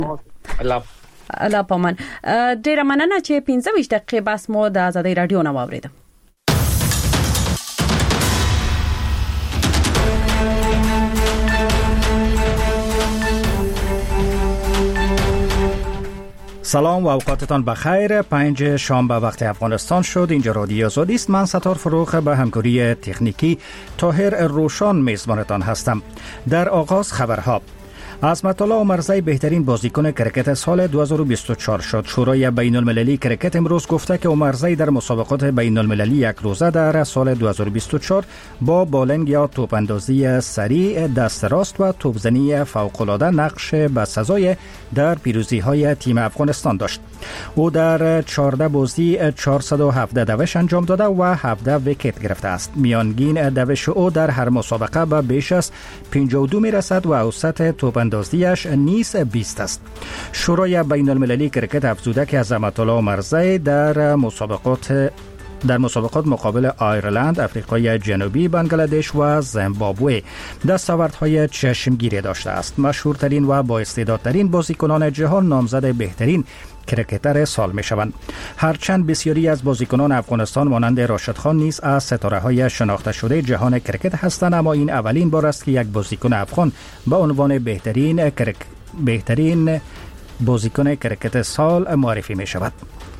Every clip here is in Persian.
الله پامان. ډیره مننه چې 15 دقیقې بس مو د آزادۍ رادیو نه واوریدم. سلام و اوقاتتان بخیر. 5 شنبه وقت افغانستان شد. اینجا رادیو آزادی است. من ستار فروخ به همکاری تکنیکی طاهر روشان میزبانتان هستم. در آغاز خبرها. عظمت الله عمرزی بهترین بازیکن کرکت سال 2024 شد. شورای بین المللی کرکت امروز گفته که عمرزی در مسابقات بین المللی یک روزه در سال 2024 با بالنگ یا توپ اندازی سریع، دست راست و توپزنی فوق العاده نقش بسزای در پیروزی های تیم افغانستان داشت. او در 14 بازی 417 دوش انجام داده و 17 ویکت گرفته است. میانگین دوش او در هر مسابقه به بیش از 52 میرسد و اوسط توپ اندازیش نیز 20 است. شورای بین المللی کرکت افزوده که عظمت الله عمرزی در مسابقات مقابل آیرلند، آفریقای جنوبی، بنگلادش و زیمبابوه دستاوردهای چشمگیری داشته است. مشهورترین و بااستعدادترین بازیکنان جهان نامزد بهترین کرکتر سال می شوند. هرچند بسیاری از بازیکنان افغانستان مانند راشد خان نیز از ستاره‌های شناخته شده جهان کرکت هستند، اما این اولین بار است که یک بازیکن افغان به عنوان بهترین بازیکن کرکت سال معرفی می شود.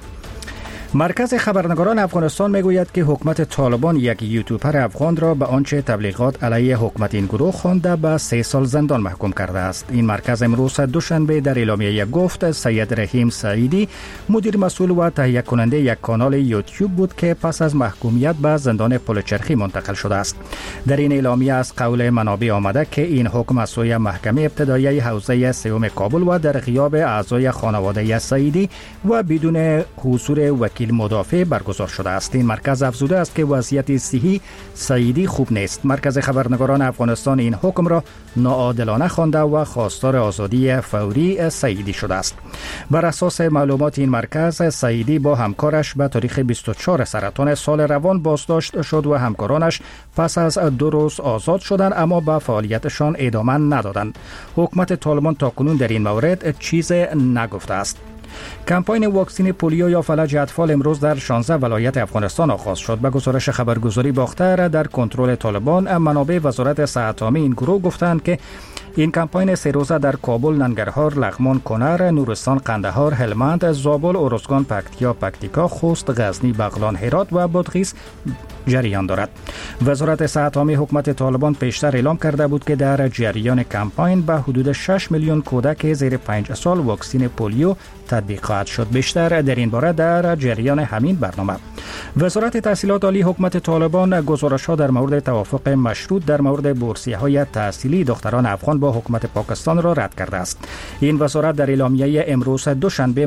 مرکز خبرنگاران افغانستان میگوید که حکومت طالبان یک یوتیوبر افغان را به آنچه تبلیغات علیه حکومت این گروه خوانده به 3 سال زندان محکوم کرده است. این مرکز امروز دوشنبه در اعلامیه گفت سید رحیم سعیدی مدیر مسئول و تهیه کننده یک کانال یوتیوب بود که پس از محکومیت به زندان پلچرخی منتقل شده است. در این اعلامیه از قول منابع آمده که این حکم از سوی محکمه ابتدایی حوزه سوم کابل و در غیاب اعضای خانواده سعیدی و بدون حضور وکیل مدافع برگزار شده است. این مرکز افزوده است که وضعیت صحی سعیدی خوب نیست. مرکز خبرنگاران افغانستان این حکم را ناعادلانه خوانده و خواستار آزادی فوری سعیدی شده است. بر اساس معلومات این مرکز، سعیدی با همکارش به تاریخ 24 سرطان سال روان بازداشت شد و همکارانش پس از 2 روز آزاد شدند، اما به فعالیتشان ادامه ندادند. حکومت طالبان تاکنون در این مورد چیز نگفته است. کمپاین واکسن پولیو یا فلج اطفال امروز در 16 ولایت افغانستان آغاز شد. به گزارش خبرگزاری باختر در کنترل طالبان، منابع وزارت صحت عامه این گروه گفتند که این کمپاین 3 روزه در کابل، ننگرهار، لغمان، کنر، نورستان، قندهار، هلمند، زابل، ارزگان، پکتیکا، خوست، غزنی، بغلان، هرات و بادغیس جریان دارد. وزارت صحت عامه حکومت طالبان پیشتر اعلام کرده بود که در جریان کمپاین به حدود 6 میلیون کودک زیر 5 سال واکسن پولیو تطبیق خواهد شد. بیشتر در این باره در جریان همین برنامه. وزارت تحصیلات عالی حکومت طالبان گزارش‌ها در مورد توافق مشروط در مورد بورسیه‌های تحصیلی دختران افغان با حکومت پاکستان را رد کرده است. این وزارت در اعلامیه امروز دوشنبه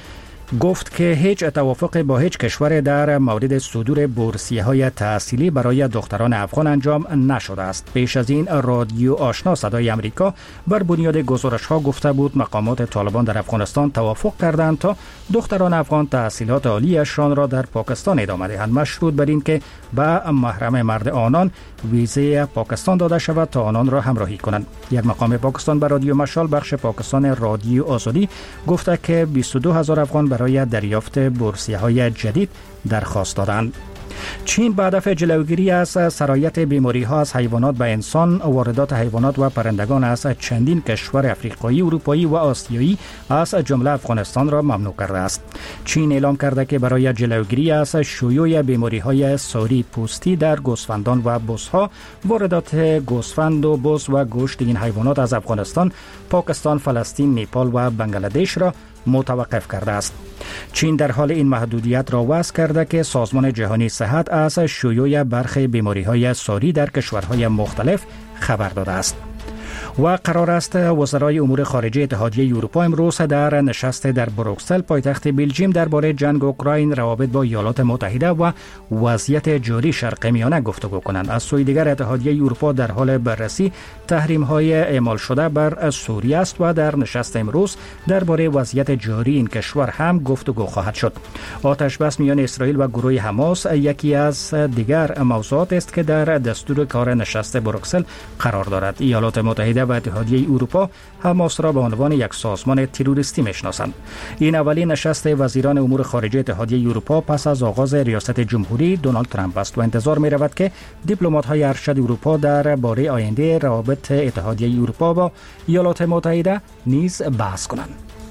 گفت که هیچ توافق با هیچ کشور در مورد صدور بورسیه‌های تحصیلی برای دختران افغان انجام نشده است. پیش از این رادیو آشنا صدای امریکا بر بنیاد گزارش‌ها گفته بود مقامات طالبان در افغانستان توافق کردند تا دختران افغان تحصیلات عالیشان را در پاکستان ادامه دهند، مشروط بر این که به محرم مرد آنان ویزه پاکستان داده شود تا آنان را همراهی کنند. یک مقام پاکستان به رادیو مشال بخش پاکستان رادیو آزادی گفته که 22,000 افغان برای دریافت بورسیه‌های جدید درخواست دادند. چین به هدف جلوگیری از سرایت بیماری‌ها از حیوانات به انسان، واردات حیوانات و پرندگان از چندین کشور افریقایی، اروپایی و آسیایی از جمله افغانستان را ممنوع کرده است. چین اعلام کرده که برای جلوگیری از شیوع بیماری‌های ساری پوستی در گوسفندان و بزها، واردات گوسفند و بز و گوشت این حیوانات از افغانستان، پاکستان، فلسطین، نپال و بنگلادش را متوقف کرده است. چین در حال این محدودیت را وضع کرده که سازمان جهانی صحت از شیوع برخی بیماری‌های ساری در کشورهای مختلف خبر داده است. و قرار است وزرای امور خارجه اتحادیه اروپا امروز در نشست در بروکسل پایتخت بلژیم درباره جنگ اوکراین، روابط با ایالات متحده و وضعیت جاری شرق میانه گفتگو کنند. از سوی دیگر اتحادیه اروپا در حال بررسی تحریم‌های اعمال شده بر سوریه است و در نشست امروز درباره وضعیت جاری این کشور هم گفتگو خواهد شد. آتش بس میان اسرائیل و گروه حماس یکی از دیگر موضوعات است که در دستور کار نشست بروکسل قرار دارد. ایالات متحده متحده و اتحادیه اروپا حماس را به عنوان یک سازمان تروریستی میشناسند. این اولین نشست وزیران امور خارجه اتحادیه اروپا پس از آغاز ریاست جمهوری دونالد ترامپ است و انتظار می رود که دیپلمات‌های ارشد اروپا در باره آینده روابط اتحادیه اروپا با ایالات متحده نیز بحث کنند.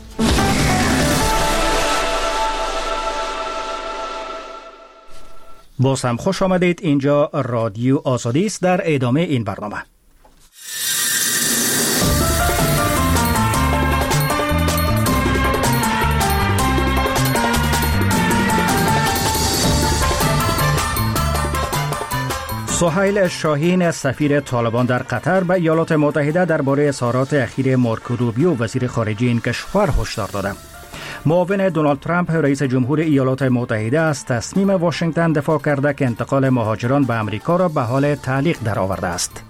باز هم خوش آمدید. اینجا رادیو آزادی است. در ادامه این برنامه سهیل شاهین سفیر طالبان در قطر به ایالات متحده درباره اظهارات اخیر مارکو روبیو وزیر خارجه این کشور هشدار داد. معاون دونالد ترامپ رئیس جمهور ایالات متحده از تصمیم واشنگتن دفاع کرده که انتقال مهاجران به امریکا را به حال تعلیق درآورده است.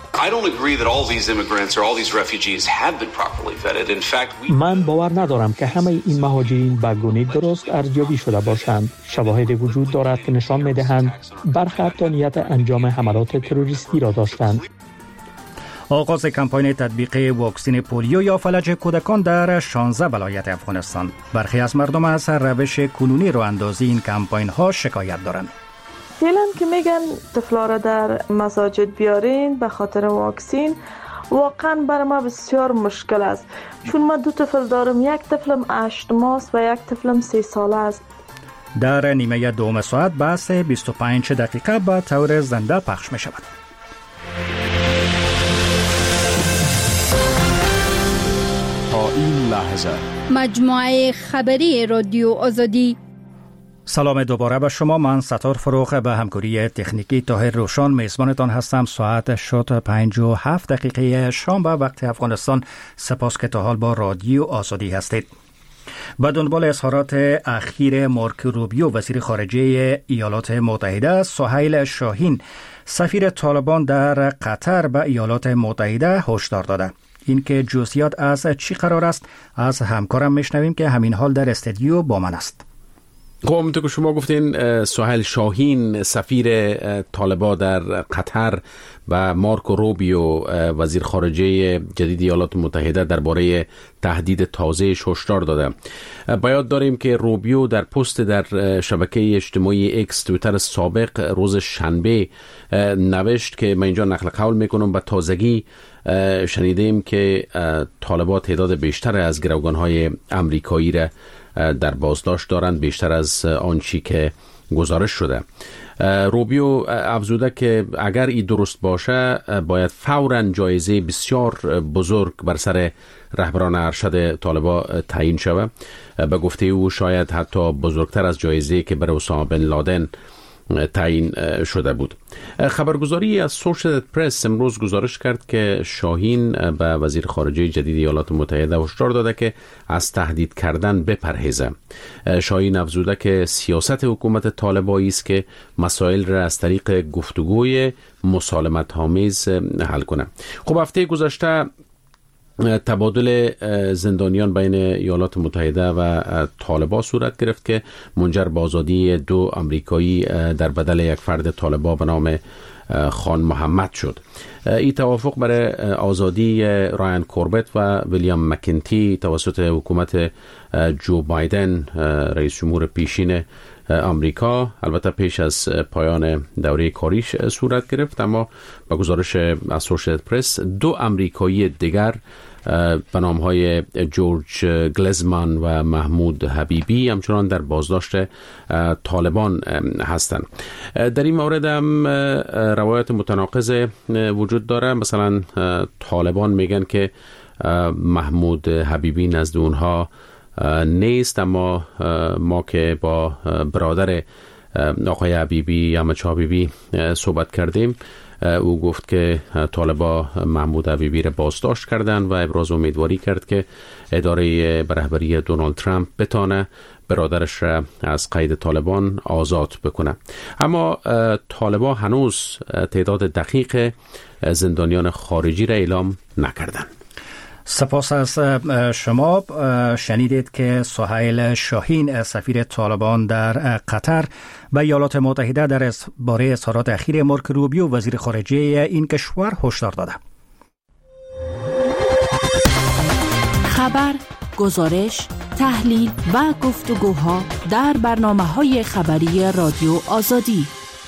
من باور ندارم که همه این مهاجرین به گونه درست ارزیابی شده باشند. شواهدی وجود دارد که نشان می‌دهند برخی حتی نیت انجام حملات تروریستی را داشتند. آغاز کمپاین تطبیق واکسن پولیو یا فلج کودکان در 16 ولایت افغانستان. برخی از مردم از روش کنونی راه اندازی این کمپاین ها شکایت دارند. فعلا که میگن طفلا را در مساجد بیارین به خاطر واکسین، واقعا برای ما بسیار مشکل است، چون ما 2 طفل دارم، یک طفلم 8 ماه و یک طفلم 3 ساله است. در نیمه دوم ساعت بحث 25 دقیقه به طور زنده پخش می شود. تا این لحظه مجموعه خبری رادیو آزادی. سلام دوباره به شما. من ستار فروغ به همکاری تکنیکی طاهر روشان میزبانتان هستم. ساعت شد 57 دقیقه شام به وقت افغانستان. سپاس که تا حال با رادیو آزادی هستید. به دنبال اظهارات اخیر مارکو روبیو وزیر خارجه ایالات متحده، سهیل شاهین سفیر طالبان در قطر به ایالات متحده هشدار داده. این که جزئیات از چی قرار است از همکارم میشنویم که همین حال در استودیو با من است. خب همونطور که شما گفتین، سهیل شاهین سفیر طالبان در قطر و مارکو روبیو وزیر خارجه جدید ایالات متحده درباره تهدید تازه‌اش هشدار داده. باید داریم که روبیو در پست در شبکه اجتماعی ایکس توییتر سابق روز شنبه نوشت که من اینجا نقل قول میکنم: به تازگی شنیدیم که طالبان تعداد بیشتر از گروگان‌های امریکایی را در بازداشت دارند، بیشتر از آنچه که گزارش شده. روبیو افزوده که اگر این درست باشه باید فوراً جایزه بسیار بزرگ بر سر رهبران ارشد طالبان تعیین شود. به گفته او شاید حتی بزرگتر از جایزه که برای اسامه بن لادن تعیین شده بود. خبرگزاری از سوشیتد پرس امروز گزارش کرد که شاهین به وزیر خارجه جدید ایالات متحده هشدار داده که از تهدید کردن بپرهیزه. شاهین افزوده که سیاست حکومت طالبانی است که مسائل را از طریق گفتگوی مسالمت آمیز حل کنه. خب هفته گذشته تبادل زندانیان بین ایالات متحده و طالبان صورت گرفت که منجر به آزادی 2 آمریکایی در بدل یک فرد طالبان به نام خان محمد شد. این توافق برای آزادی رایان کوربت و ویلیام مکنتی توسط حکومت جو بایدن رئیس جمهور پیشین آمریکا البته پیش از پایان دوره کاریش صورت گرفت، اما با گزارش اسوشیتد پرس 2 آمریکایی دیگر به نام‌های جورج گلزمان و محمود حبیبی همچنان در بازداشت طالبان هستند. در این مورد هم روایت متناقض وجود داره. مثلا طالبان میگن که محمود حبیبی نزد اونها نیست، اما ما که با برادر آقای حبیبی احمد حبیبی صحبت کردیم، او گفت که طالبان محمود حبیبی را بازداشت کردند و ابراز امیدواری کرد که اداره رهبری دونالد ترامپ بتانه برادرش را از قید طالبان آزاد بکنه. اما طالبان هنوز تعداد دقیق زندانیان خارجی را اعلام نکردند. سپاس از شما. شنیدید که سهیل شاهین سفیر طالبان در قطر و ایالات متحده در باره اظهارات اخیر مارکو روبیو وزیر خارجه این کشور هشدار داده. خبر، گزارش، تحلیل و گفتگوها در برنامه‌های خبری رادیو آزادی.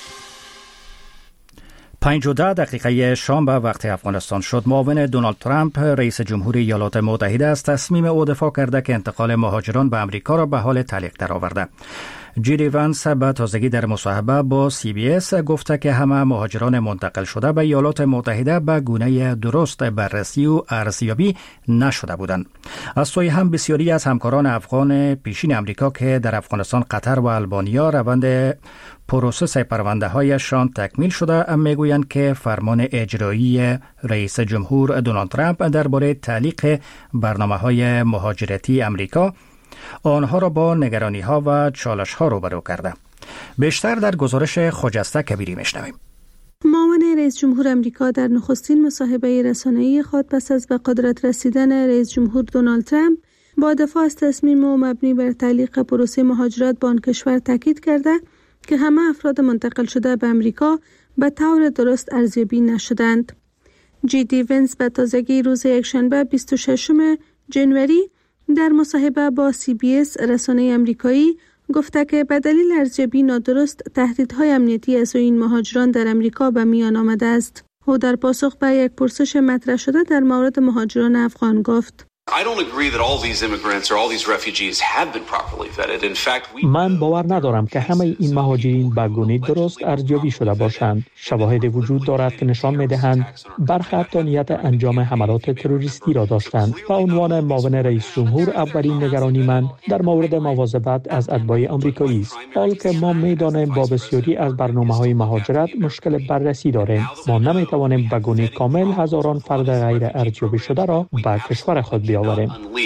5:10 شام به وقت افغانستان شد. معاون دونالد ترامپ رئیس جمهوری ایالات متحده از تصمیم او دفاع کرده که انتقال مهاجران به امریکا را به حال تعلیق درآورده. جیدی ونس به تازگی در مصاحبه با CBS گفته که همه مهاجران منتقل شده به ایالات متحده به گونه درست بررسی و ارزیابی نشده بودند. از سوی هم بسیاری از همکاران افغان پیشین امریکا که در افغانستان، قطر و البانیا روند پروسس پرونده هایشان تکمیل شده میگویند که فرمان اجرایی رئیس جمهور دونالد ترامپ درباره تعلیق برنامه‌های مهاجرتی امریکا آنها را با نگرانی ها و چالش ها روبرو کرده. بیشتر در گزارش خجسته کبیری میشنویم. معاون رئیس جمهور امریکا در نخستین مصاحبه رسانه‌ای خود پس از به قدرت رسیدن رئیس جمهور دونالد ترامپ با دفاع از تصمیم او مبنی بر تعلیق پروسه مهاجرت به آن کشور تاکید کرده که همه افراد منتقل شده به امریکا به طور درست ارزیابی نشدند. جیدی ونس به تازگی روز یکشنبه 26 ژانویه در مصاحبه با CBS رسانه امریکایی گفته که به دلیل ارزیابی نادرست تهدیدهای امنیتی از این مهاجران در امریکا به میان آمده است. او در پاسخ به یک پرسش مطرح شده در مورد مهاجران افغان گفت: من باور ندارم که همه این مهاجرین به گونه درست ارزیابی شده باشند. شواهد وجود دارد که نشان می‌دهند برخی حتی نیت انجام حملات تروریستی را داشتند. به عنوان معاون رئیس جمهور اولین نگرانی من در مورد مواظبت از اتباع آمریکایی است. حال که ما می‌دانیم با بسیاری از برنامه‌های مهاجرت مشکل بررسی داریم. ما نمی‌توانیم به گونه کامل هزاران فرد غیر ارزیابی شده را به کشور خود بیاوریم.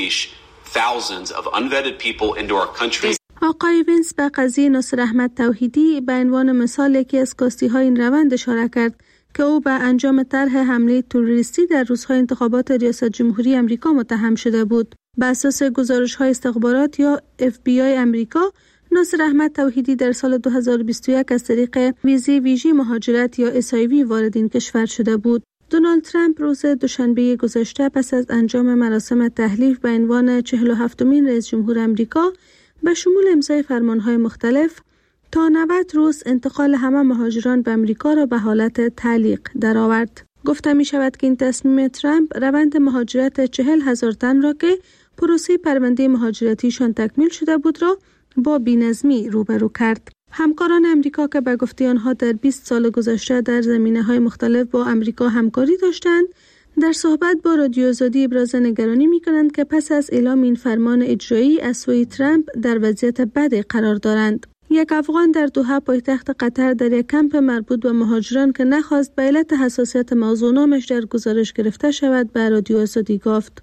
آقای ونس به قضیه ناصر احمد توحیدی به عنوان مثال یکی از کاستی های این روند اشاره کرد که او به انجام طرح حمله تروریستی در روزهای انتخابات ریاست جمهوری امریکا متهم شده بود. بر اساس گزارش‌های استخبارات یا FBI امریکا، ناصر احمد توحیدی در سال 2021 از طریق ویزی مهاجرت یا SIV وارد این کشور شده بود. دونالد ترامپ روز دوشنبه گذشته پس از انجام مراسم تحلیف به عنوان 47مین رئیس جمهور امریکا به شمول امضای فرمانهای مختلف تا 90 روز انتقال همه مهاجران به امریکا را به حالت تعلیق درآورد. گفته می شود که این تصمیم ترامپ روند مهاجرت 40,000 تن را که پروسه پرونده مهاجرتیشان تکمیل شده بود را با بی‌نظمی روبرو کرد. همکاران امریکا که به گفته آنها در 20 سال گذشته در زمینه‌های مختلف با امریکا همکاری داشتند، در صحبت با رادیو آزادی ابراز نگرانی می‌کنند که پس از اعلام این فرمان اجرایی از سوی ترامپ در وضعیت بدی قرار دارند. یک افغان در دوحه پایتخت قطر در یک کمپ مربوط به مهاجران که نخواست به علت حساسیت موضوع نامش در گزارش گرفته شود به رادیو آزادی گفت: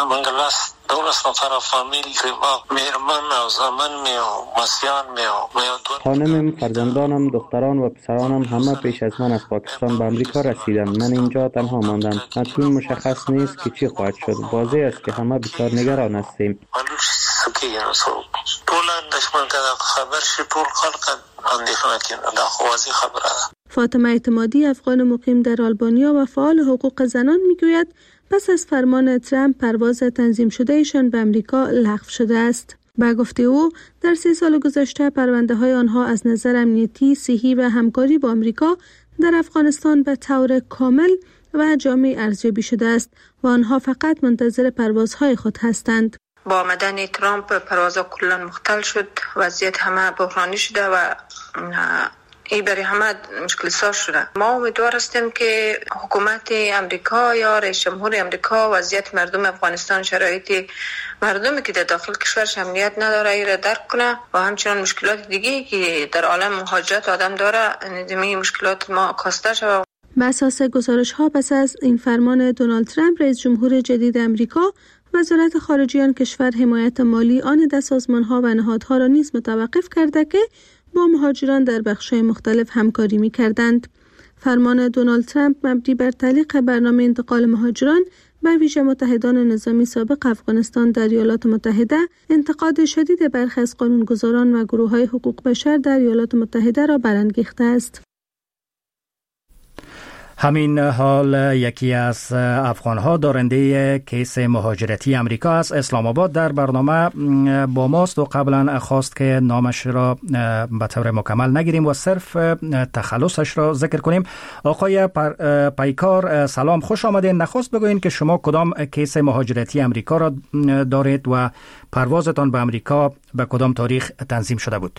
خانمم، فرزندانم، دختران و پسرانم همه پیش از من از پاکستان به امریکا رسیدند. من اینجا تنها ماندم. اکنون مشخص نیست که چی خواهد شد. واضح است که همه بسیار نگران هستیم. فاطمه اعتمادی، افغان مقیم در آلبانیا و فعال حقوق زنان میگوید پس از فرمان ترامپ پرواز تنظیم شده ایشان به امریکا لغو شده است. به گفته او در 3 سال گذشته پرونده های آنها از نظر امنیتی، صحی و همکاری با امریکا در افغانستان به طور کامل و جامع ارزیابی شده است و آنها فقط منتظر پروازهای خود هستند. با آمدن ترامپ پروازها کلا مختل شد، وضعیت همه بحرانی شده و این برای همه مشکل ساز شده. ما امیدوار هستیم که حکومت امریکا یا رئیس جمهور امریکا وضعیت مردم افغانستان، شرایط مردمی که در داخل کشورش امنیت نداره ای را درک کنه و همچنان مشکلات دیگه که در عالم مهاجرت آدم داره ندیمی مشکلات ما کاسته شود. بر اساس گزارش‌ها پس از این فرمان دونالد ترامپ رئیس جمهور جدید امریکا، وزارت خارجه آن کشور حمایت مالی آن ده سازمان‌ها و نهادها را نیز متوقف کرده که با مهاجران در بخش‌های مختلف همکاری می‌کردند. فرمان دونالد ترامپ مبنی بر تعلیق برنامه انتقال مهاجران به ویژه متحدان نظامی سابق افغانستان در ایالات متحده، انتقاد شدید برخی از قانونگذاران و گروه‌های حقوق بشر در ایالات متحده را برانگیخته است. همین حال یکی از افغانها دارنده کیس مهاجرتی امریکا است. اسلام آباد در برنامه با ماست و قبلا خواست که نامش را به طور مکمل نگیریم و صرف تخلصش را ذکر کنیم. آقای پیکار سلام، خوش آمدین. نخست بگوین که شما کدام کیس مهاجرتی امریکا را دارید و پروازتان به امریکا به کدام تاریخ تنظیم شده بود؟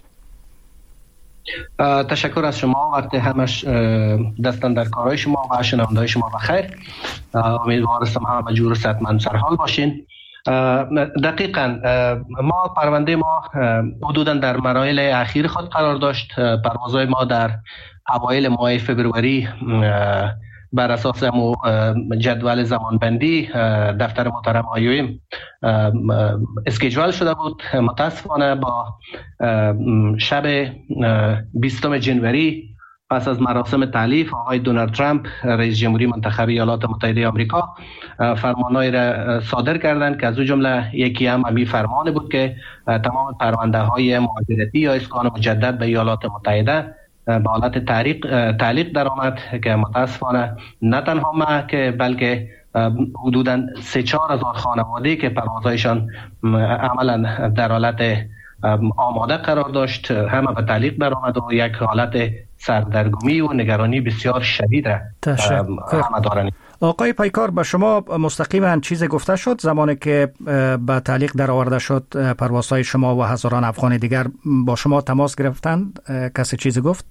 تشکر از شما. وقت همش دستان در کارهای شما و شنونده‌های شما بخیر. امیدوارم همه جور صحتمند سرحال باشین. دقیقاً ما پرونده ما حدوداً در مراحل اخیر خود قرار داشت. پروازهای ما در اوایل ماه فبروری بر اساس جدول زمانبندی دفتر محترم آیویم اسکیجول شده بود. متاسفانه با شب 20 جنوری پس از مراسم تالیف آقای دونالد ترامپ رئیس جمهوری منتخب ایالات متحده آمریکا فرمانهایی را صادر کردند که از اون جمله یکی هم همین فرمان بود که تمام پرونده های مهاجرتی یا اسکان مجدد به ایالات متحده به حالت تعلیق در آمد که متاسفانه نه تنها ما که بلکه حدوداً 3-4 هزار خانواده که پروازهایشان عملا در حالت آماده قرار داشت همه به تعلیق در آمد و یک حالت سردرگمی و نگرانی بسیار شدید همه دارند. آقای پیکار، به شما مستقیما چیز گفته شد زمانی که به تعلیق در آورده شد پروازهای شما و هزاران افغان دیگر با شما تماس گرفتند؟ کسی چیزی گفت؟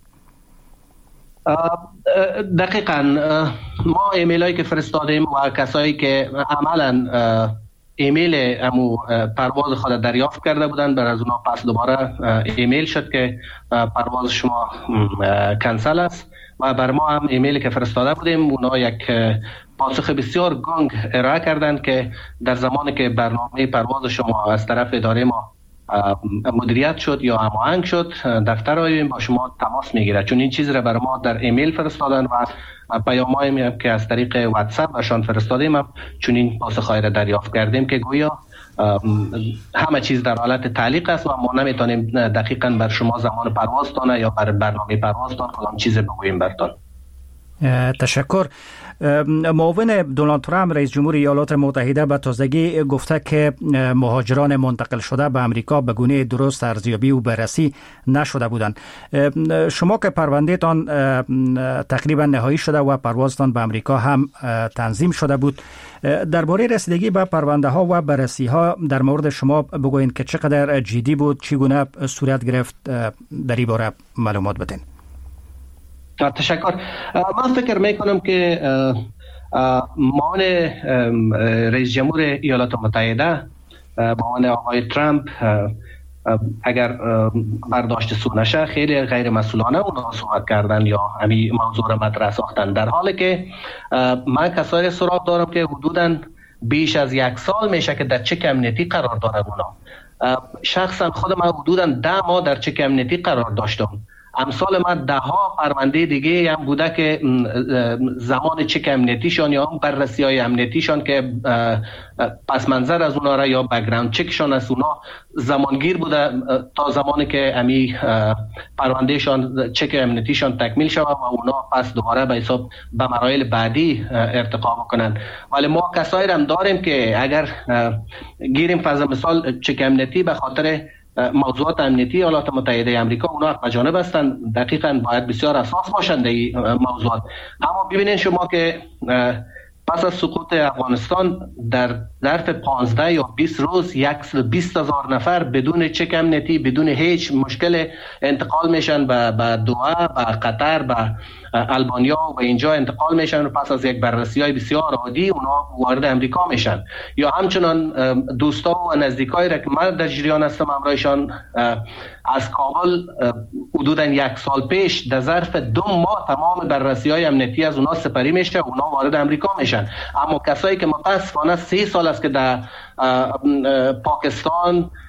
دقیقاً ما ایمیل هایی که فرستادیم و کسایی که عملاً ایمیل امو پرواز خود دریافت کرده بودند بر از اونا پس دوباره ایمیل شد که پرواز شما کنسل است و بر ما هم ایمیلی که فرستاده بودیم اونا یک پاسخ بسیار گنگ ارائه کردند که در زمانی که برنامه پرواز شما از طرف اداره ما مدیریت شد یا هماهنگ شد دفتر آیویم با شما تماس میگیره، چون این چیز را بر ما در ایمیل فرستادن و پیام‌هایی که از طریق واتساپ برشان فرستادیم چون این پاسخ‌های را دریافت کردیم که گویا همه چیز در حالت تعلیق است و ما نمیتونیم دقیقاً بر شما زمان پروازتان یا بر برنامه پروازتان کدام چیز بگوییم برتان. تشکر. معاون دونالد ترامپ رئیس جمهور ایالات متحده به تازگی گفته که مهاجران منتقل شده به امریکا به گونه درست ارزیابی و بررسی نشده بودند. شما که پروندهتان تقریبا نهایی شده و پروازتان به امریکا هم تنظیم شده بود، درباره رسیدگی به پرونده ها و بررسی ها در مورد شما بگوین که چقدر جدی بود، چگونه صورت گرفت، در این باره معلومات بدین. تشکر. من فکر میکنم که معاون رئیس جمهور ایالات متحده معاون آقای ترامپ اگر برداشت سو نشه خیلی غیر مسئولانه اونا صحبت کردن یا همین موضوع را مطرح ساختن، در حالی که من کسایی سراغ دارم که حدوداً بیش از 1 سال میشه که در چک امنیتی قرار دارن. اونا شخصا خود من حدوداً 10 ماه در چک امنیتی قرار داشتم. امثال ما 10 پرونده دیگه هم بوده که زمان چک امنیتیشان یا هم بررسی های امنیتیشان که پس منظر از اونا را یا بک‌گراند چکشان از اونا زمانگیر بوده تا زمانی که امی پروندهشان چک امنیتیشان تکمیل شود و اونا پس دوباره به حساب به مراحل بعدی ارتقا بکنن. ولی ما کسایی هم داریم که اگر گیریم فرض مثال چک امنیتی به خاطر موضوعات امنیتی ایالات متحده آمریکا اونا حق جانب هستند، دقیقاً باید بسیار اساس باشند این موضوعات. اما ببینید شما که پس از سقوط افغانستان در ظرف 15 یا 20 روز 120,000 نفر بدون چک امنیتی بدون هیچ مشکل انتقال میشن به دوحه، به قطر، به آلبانیا و به اینجا انتقال میشن و پس از یک بررسی‌های بسیار عادی اونا وارد امریکا میشن. یا همچنان دوستا و نزدیکایی را که من در جریان هستم همراهشان از کابل حدوداً 1 سال پیش در ظرف 2 ماه تمام بررسی‌های امنیتی از اونا سپری میشه، اونا وارد امریکا میشن. اما کسایی که متاسفانه 3 سال است که در پاکستان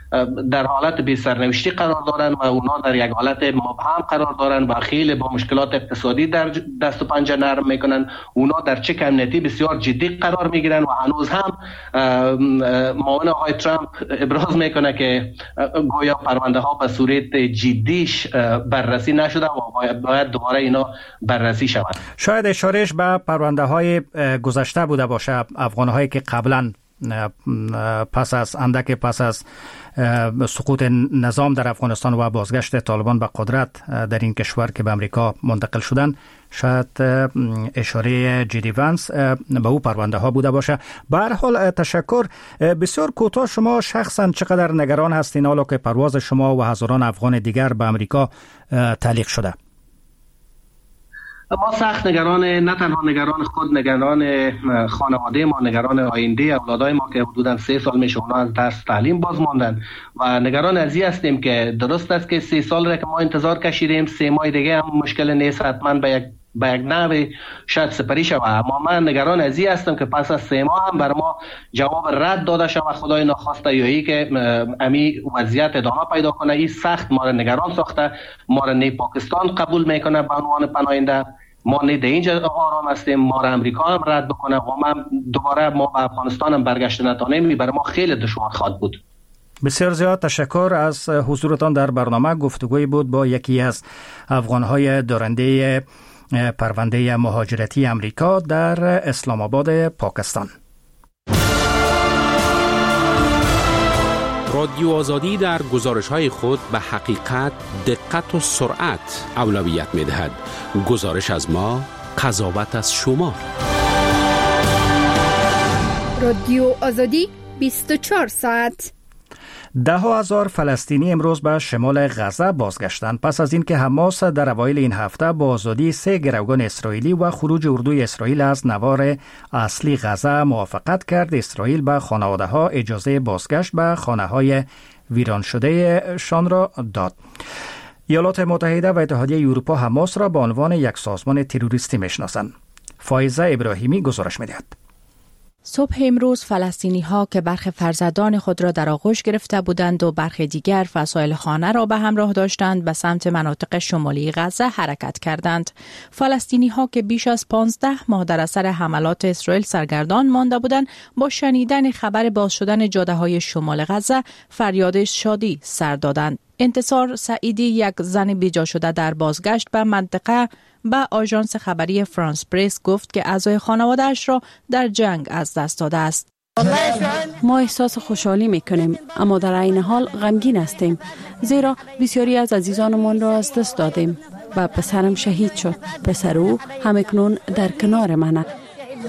در حالت بی سرنوشتی قرار دارن و اونا در یک حالت مبهم قرار دارن و خیلی با مشکلات اقتصادی در دست و پنجه نرم میکنن. اونا در چک امنیتی بسیار جدی قرار میگیرن و هنوز هم معاون آقای ترامپ ابراز میکنه که گویا پرونده ها به صورت جدیش بررسی نشده و باید دوباره اینا بررسی شود. شاید اشارهش به پرونده های گذشته بوده باشه، افغان هایی که قبلا پس از سقوط نظام در افغانستان و بازگشت طالبان به قدرت در این کشور که به امریکا منتقل شدن، شاید اشاره جدی وانس به او پرونده ها بوده باشه. به هر حال تشکر. بسیار کوتاه، شما شخصا چقدر نگران هستین حالا که پرواز شما و هزاران افغان دیگر به امریکا تعلیق شده؟ ما سخت نگران، نه تنها نگران خود، نگران خانواده ما، نگران آینده اولادای ما که حدوداً 3 سال میشه اونا از درس تعلیم باز ماندن و نگران از این هستیم که درست است که 3 سال را که ما انتظار کشیدیم، 3 ماه دیگه هم مشکل نیست، حتما به یک نحوی شاید سپری شود. اما من نگران از این هستم که پس از 3 ماه هم بر ما جواب رد داده شود، خدای ناخواسته، یا ای که امی وضعیت ادامه پیدا کنه. این سخت ما را نگران ساخته. ما را نه پاکستان قبول میکنه به عنوان پناهنده، ما نه در اینجا آرام هستیم، ما را امریکا هم رد بکنه و ما دوباره به افغانستان هم برگشت نتانیم، برای ما خیلی دشوار خواهد بود. بسیار زیاد تشکر از حضورتان در برنامه. گفتگوی بود با یکی از افغانهای دارنده پرونده مهاجرتی امریکا در اسلام آباد پاکستان. رادیو آزادی در گزارش‌های خود به حقیقت، دقت و سرعت اولویت می‌دهد. گزارش از ما، قضاوت از شما. رادیو آزادی 24 ساعت. 10,000 فلسطینی امروز به شمال غزه بازگشتند پس از اینکه حماس در اوایل این هفته با آزادی 3 گروگان اسرائیلی و خروج اردوی اسرائیل از نوار اصلی غزه موافقت کرد. اسرائیل به خانواده‌ها اجازه بازگشت به خانه‌های ویران شده شان را داد. ایالات متحده و اتحادیه اروپا حماس را به عنوان یک سازمان تروریستی میشناسند. فایزه ابراهیمی گزارش می‌دهد. صبح امروز فلسطینی‌ها که برخی فرزندان خود را در آغوش گرفته بودند و برخی دیگر وسایل خانه را به همراه داشتند به سمت مناطق شمالی غزه حرکت کردند. فلسطینی‌ها که بیش از 15 ماه در اثر حملات اسرائیل سرگردان مانده بودند، با شنیدن خبر باز شدن جاده‌های شمال غزه فریاد شادی سر دادند. انتصار سعیدی، یک زن بیجا شده در بازگشت به منطقه، به آژانس خبری فرانس پرس گفت که اعضای خانواده‌اش را در جنگ از دست داده است. ما احساس خوشحالی میکنیم اما در عین حال غمگین هستیم، زیرا بسیاری از عزیزانمان را از دست دادیم و پسرم شهید شد. پسر او همکنون در کنار من است.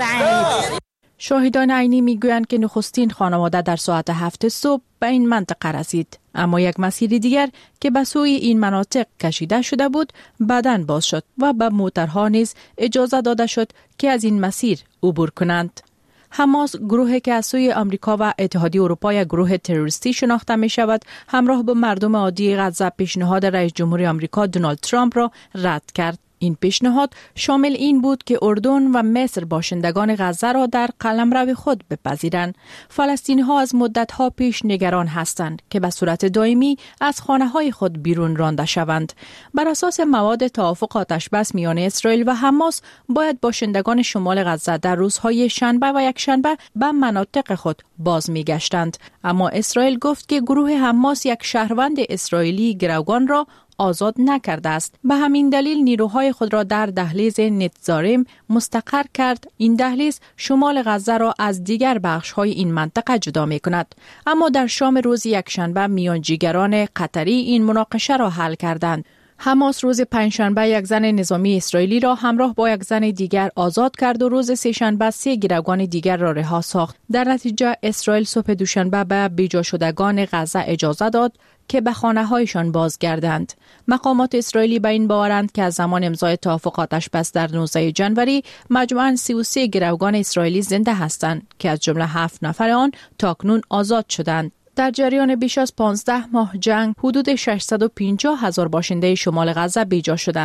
شاهدان عینی میگویند که نخستین خانواده در ساعت 7 صبح به این منطقه رسید، اما یک مسیر دیگر که به سوی این مناطق کشیده شده بود بعداً باز شد و به موترها نیز اجازه داده شد که از این مسیر عبور کنند. حماس، گروهی که از سوی آمریکا و اتحادیه اروپا یک گروه تروریستی شناخته می شود، همراه با مردم عادی غزه پیشنهاد رئیس جمهور آمریکا دونالد ترامپ را رد کرد. این پیشنهاد شامل این بود که اردن و مصر باشندگان غزه را در قلمرو خود بپذیرند. فلسطینی‌ها از مدت‌ها پیش نگران هستند که به صورت دائمی از خانه‌های خود بیرون رانده شوند. بر اساس مواد توافق آتش‌بس میان اسرائیل و حماس، باید باشندگان شمال غزه در روزهای شنبه و یکشنبه به مناطق خود باز می‌گشتند، اما اسرائیل گفت که گروه حماس یک شهروند اسرائیلی گروگان را آزاد نکرده است. به همین دلیل نیروهای خود را در دهلیز نتزاریم مستقر کرد. این دهلیز شمال غزه را از دیگر بخش‌های این منطقه جدا می‌کند. اما در شام روز یکشنبه میانجیگران قطری این مناقشه را حل کردند. حماس روز پنجشنبه یک زن نظامی اسرائیلی را همراه با یک زن دیگر آزاد کرد و روز سه‌شنبه 3 گروگان دیگر را رها ساخت. در نتیجه اسرائیل صبح دوشنبه به بیجا شدگان غزه اجازه داد که به خانه‌هایشان بازگردند. مقامات اسرائیلی به این باورند که از زمان امضای توافق آتش‌بس در 19 جنوری مجموعاً 33 گروگان اسرائیلی زنده هستند که از جمله 7 نفر آن تاکنون آزاد شدند. در جریان بیش از 15 ماه جنگ، حدود 650,000 باشنده شمال غزه بیجا شدند.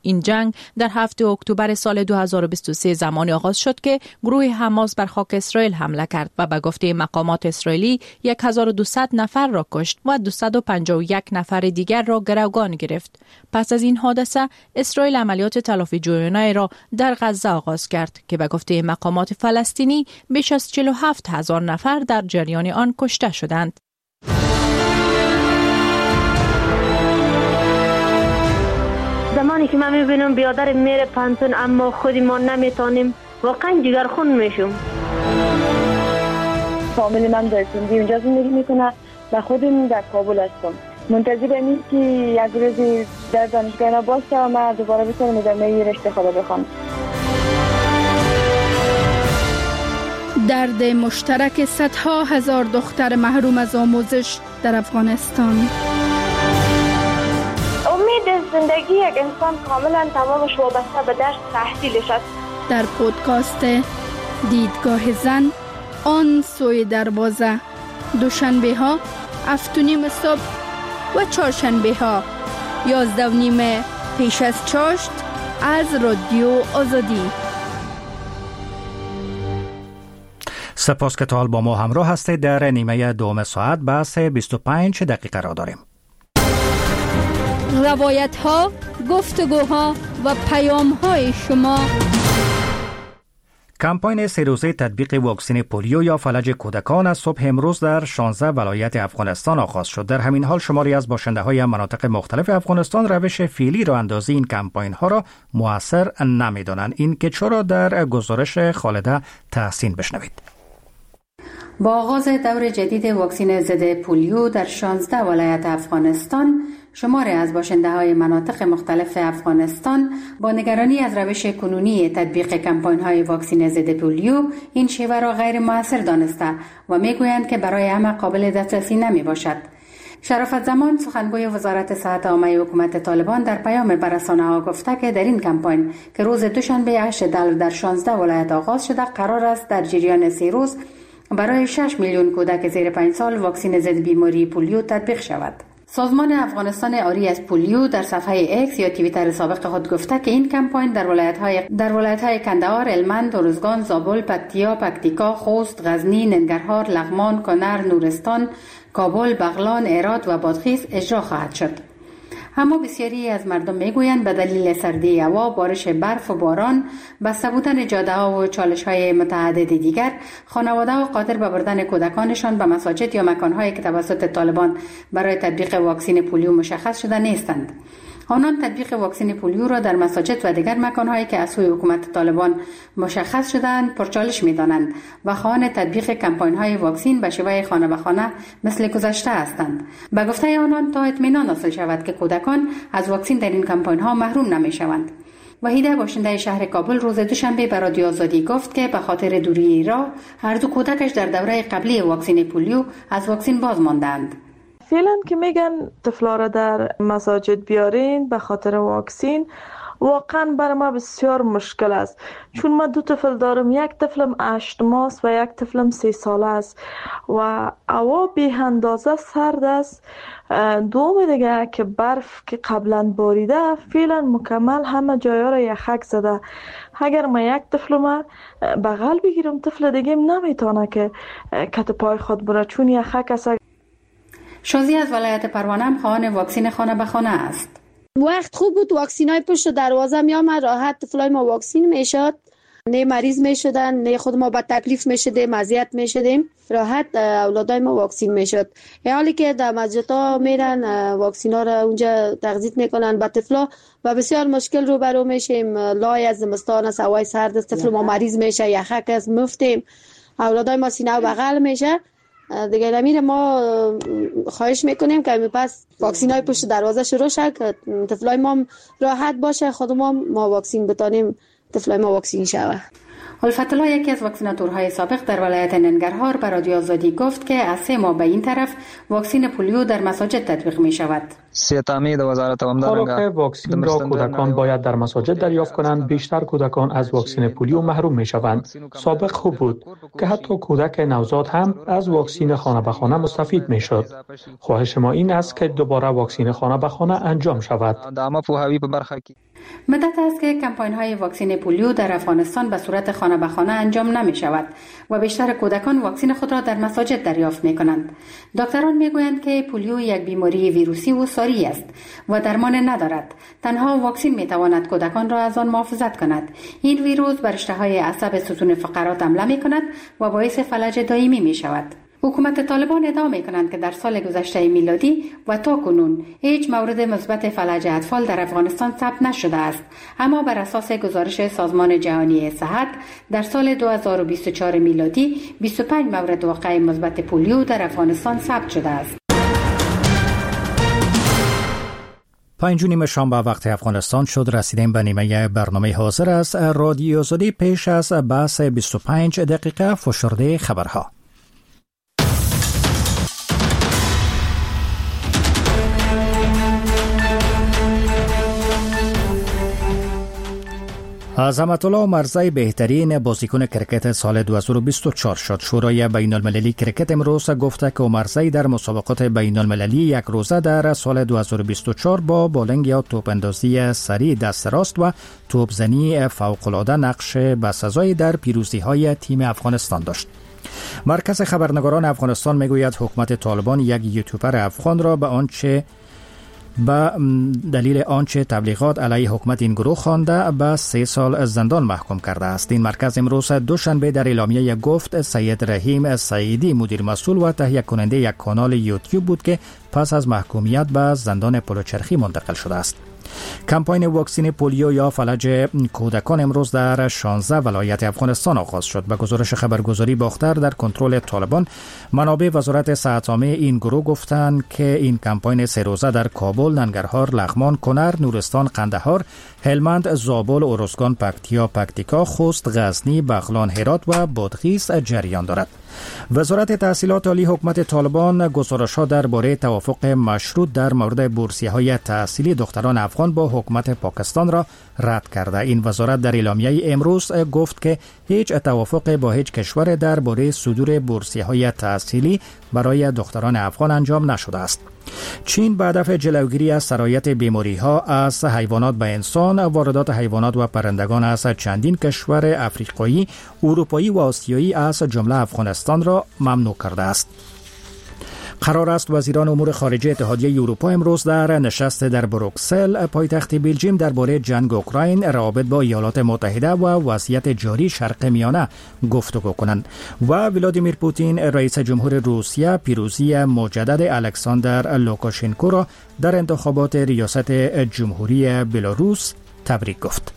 این جنگ در 7 اکتبر سال 2023 زمانی آغاز شد که گروه حماس بر خاک اسرائیل حمله کرد و به گفته مقامات اسرائیلی 1200 نفر را کشت و 251 نفر دیگر را گروگان گرفت. پس از این حادثه اسرائیل عملیات تلافی جویانه را در غزه آغاز کرد که به گفته مقامات فلسطینی بیش از 47,000 نفر در جریان آن کشته شدند. زمانی که من میبینم بیادر میره پانتون اما خودی ما نمیتونیم، واقعا جگرخون میشم. فامیلی من در سندی اونجا زندگی میکنه و خودم در کابل هستم. منتظر اینم که یک روزی در دانشگاه باشه و من دوباره بتونم ادامه رشته خود بخونم. درد مشترک صدها هزار دختر محروم از آموزش در افغانستان. امید زندگی یک انسان کاملا تمامش وابسته به درس تحصیلش است. در پودکاست دیدگاه زن آن سوی دروازه، دوشنبه ها 7:30 صبح و چهارشنبه ها 11:30 پیش از چاشت از رادیو آزادی. سپاس که تا حال با ما همراه هستید. در نیمه دوم ساعت بحث 25 دقیقه را داریم. روایت ها، گفتگوها و پیام های شما. کمپاین 3 روزه تطبیق واکسن پولیو یا فلج کودکان از صبح امروز در 16 ولایت افغانستان آغاز شد. در همین حال شماری از باشنده های مناطق مختلف افغانستان روش فعلی را اندازی این کمپاین ها را مؤثر نمی دانند. این که چرا در گزارش خالده تحسین بشنوید. با آغاز دور جدید واکسن ضد پولیو در 16 ولایت افغانستان، شماری از باشنده‌های مناطق مختلف افغانستان با نگرانی از روش کنونی تطبیق کمپاین‌های واکسن ضد پولیو این شیوه را غیر مؤثر دانسته و می‌گویند که برای همه قابل دسترسی نمی‌باشد. شرافت زمان سخنگوی وزارت صحت عامه حکومت طالبان در پیام به رسانه‌ها گفته که در این کمپاین که روز دوشنبه 8 دلو در 16 ولایت آغاز شده، قرار است در جریان 3 روز برای 6 میلیون کودک زیر 5 سال واکسن ضد بیماری پولیو تطبیق شود. سازمان افغانستان آری از پولیو در صفحه اکس یا توییتر سابق خود گفته که این کمپاین در ولایت‌های کندهار، هلمند، ارزگان، زابل، پکتیا، پکتیکا، خوست، غزنی، ننگرهار، لغمان، کنر، نورستان، کابل، بغلان، هرات و بادغیس اجرا خواهد شد. اما بسیاری از مردم میگویند به دلیل سردی هوا، بارش برف و باران، بسته بودن جاده‌ها و چالش‌های متعدد دیگر، خانواده‌ها قادر به بردن کودکانشان به مساجد یا مکان‌هایی که توسط طالبان برای تطبیق واکسن پولیو مشخص شده نیستند. آنان تطبیق واکسن پولیو را در مساجد و دیگر مکان‌هایی که از سوی حکومت طالبان مشخص شده‌اند پرچالش می‌دانند و خواهان تطبیق کمپاین‌های واکسن به شیوه خانه به خانه مثل گذشته هستند. به گفته آنان تا اطمینان حاصل شود که کودکان از واکسن در این کمپاین‌ها محروم نمی‌شوند. وحیده باشنده شهر کابل روز دوشنبه به رادیو آزادی گفت که به خاطر دوری راه هر دو کودکش در دوره قبلی واکسن پولیو از واکسن باز ماندند. فعلا که میگن طفلا را در مساجد بیارین به خاطر واکسین، واقعا برای ما بسیار مشکل است، چون من 2 طفل دارم. یک طفلم 8 ماه و یک طفلم 3 ساله است و هوا بی اندازه سرد است. دوم دیگه که برف که قبلا باریده فعلا مکمل همه جایا را یخک زده. اگر من یک طفلم بغل بگیرم، طفل دیگه نمیتونه که کت پای خود بره چون یخک است. شازی از ولایت پروانه هم خواهان واکسن خانه به خانه است. وقت خوب بود، واکسینای پشت دروازه می آمد، راحت طفلای ما واکسین میشد، نه مریض میشدن، نه خود ما با تکلیف میشدیم، اذیت میشدیم، راحت اولادای ما واکسین میشد. حالی که در مسجدها میرن واکسینا را اونجا تغذیه میکنن با طفلا و بسیار مشکل روبرو میشیم. لای از زمستان است، هوای سرد است، طفل ما مریض میشه، یخک است، مفتیم، اولادای ما سینه و بغل میشه. دیگه نمیره. ما خواهش میکنیم که پس واکسینای پشت دروازه شروع شه که طفلای ما راحت باشه، خود ما واکسین بتانیم طفلای ما واکسین شوه. الفت الله یکی از واکسیناتورهای سابق در ولایت ننگرهار به رادیو آزادی گفت که از 3 ماه به این طرف واکسین پولیو در مساجد تطبیق می شود. حالا که واکسین را کودکان باید در مساجد دریافت کنند، بیشتر کودکان از واکسین پولیو محروم می شوند. سابق خوب بود که حتی کودک نوزاد هم از واکسین خانه به خانه مستفید می شد. خواهش ما این است که دوباره واکسین خانه به خانه انجام شود. مدت است که کمپاین های واکسین پولیو در افغانستان به صورت خانه به خانه انجام نمی شود و بیشتر کودکان واکسین خود را در مساجد دریافت می کنند. دکتران می گویند که پولیو یک بیماری ویروسی و ساری است و درمان ندارد. تنها واکسین می تواند کودکان را از آن محافظت کند. این ویروس بر رشته‌های عصب ستون فقرات حمله می کند و باعث فلج دائمی می شود. حکومت طالبان ادعا می کنند که در سال گذشته میلادی و تا کنون هیچ مورد مثبت فلج اطفال در افغانستان ثبت نشده است، اما بر اساس گزارش سازمان جهانی صحت در سال 2024 میلادی 25 مورد واقع مثبت پولیو در افغانستان ثبت شده است. 5 شنبه وقت افغانستان شد. رسیدیم به نیمه برنامه حاضر است. رادیو آزادی پیش از بحث 25 دقیقه فشرده خبرها. عظمت الله عمرزی بهترین بازیکن کرکت سال 2024 شد. شورای بین المللی کرکت امروز گفته که عمرزی در مسابقات بین المللی یک روزه در سال 2024 با بولینگ یا توپ اندازی سریع دست راست و توپ زنی فوق العاده نقش بسزایی در پیروزی های تیم افغانستان داشت. مرکز خبرنگاران افغانستان میگوید حکومت طالبان یک یوتیوبر افغان را به دلیل آنچه تبلیغات علیه حکومت این گروه خوانده به 3 سال زندان محکوم کرده است. این مرکز امروز دوشنبه در اعلامیه گفت سید رحیم سعیدی مدیر مسئول و تهیه کننده یک کانال یوتیوب بود که پس از محکومیت به زندان پلوچرخی منتقل شده است. کمپاین واکسین پولیو یا فلج کودکان امروز در 16 ولایت افغانستان آغاز شد. به گزارش خبرگزاری باختر در کنترل طالبان، منابع وزارت صحت عامه این گروه گفتند که این کمپاین 3 روزه در کابل، ننگرهار، لغمان، کنر، نورستان، قندهار، هلمند، زابل، ارزگان، پکتیکا، خوست، غزنی، بغلان، هرات و بادغیس جریان دارد. وزارت تحصیلات عالی حکومت طالبان گزارش‌ها درباره توافق مشروط در مورد بورسیه‌های تحصیلی دختران افغان با حکومت پاکستان را رد کرده. این وزارت در اعلامیه امروز گفت که هیچ توافق با هیچ کشور درباره صدور بورسیه‌های تحصیلی برای دختران افغان انجام نشده است. چین به هدف جلوگیری از سرایت بیماری‌ها از حیوانات به انسان، واردات حیوانات و پرندگان از چندین کشور افریقایی، اروپایی و آسیایی از جمله افغانستان را ممنوع کرده است. قرار است وزیران امور خارجه اتحادیه اروپا امروز در نشست در بروکسل پایتخت بلژیم درباره جنگ اوکراین، روابط با ایالات متحده و وضعیت جاری شرق میانه گفتگو کنند. و ولادیمیر پوتین رئیس جمهور روسیه پیروزی مجدد الکساندر لوکاشنکو را در انتخابات ریاست جمهوری بلاروس تبریک گفت.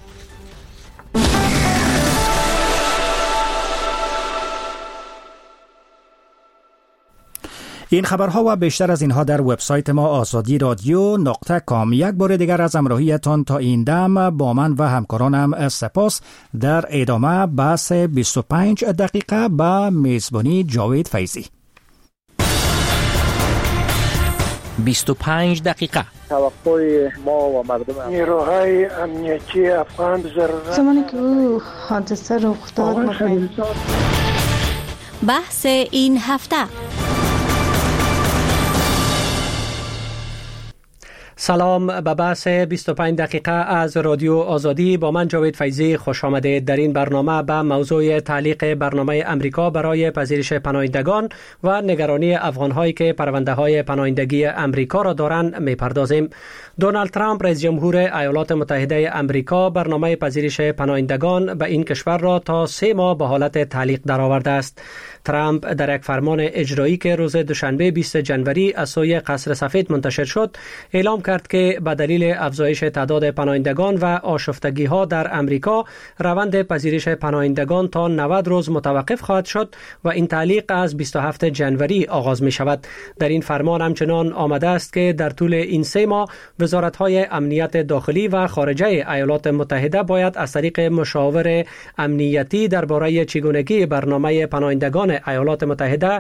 این خبرها و بیشتر از اینها در وبسایت ما آزادی رادیو.com. یک بار دیگر از همراهیتان تا این دم با من و همکارانم سپاس. در ادامه بحث 25 دقیقه با میزبانی جاوید فیضی. 25 دقیقه توقع ما و مردم نیروهای امنیتی افغان ضرورت زمانی که او حادثه رخ داد بحث این هفته. سلام به بحث 25 دقیقه از رادیو آزادی. با من جاوید فیضی خوش آمدید. در این برنامه به موضوع تعلیق برنامه امریکا برای پذیرش پناهندگان و نگرانی افغان‌هایی که پرونده‌های پناهندگی امریکا را دارند می‌پردازیم. دونالد ترامپ رئیس جمهور ایالات متحده امریکا برنامه پذیرش پناهندگان به این کشور را تا 3 ماه به حالت تعلیق درآورده است. ترامپ در یک فرمان اجرایی که روز دوشنبه 20 جنوری از سوی قصر سفید منتشر شد اعلام کرد کرد که به دلیل افزایش تعداد پناهندگان و آشفتگی ها در امریکا روند پذیرش پناهندگان تا 90 روز متوقف خواهد شد و این تعلیق از 27 جنوری آغاز می شود. در این فرمان همچنان آمده است که در طول این 3 ماه وزارت‌های امنیت داخلی و خارجه ایالات متحده باید از طریق مشاور امنیتی درباره چگونگی برنامه پناهندگان ایالات متحده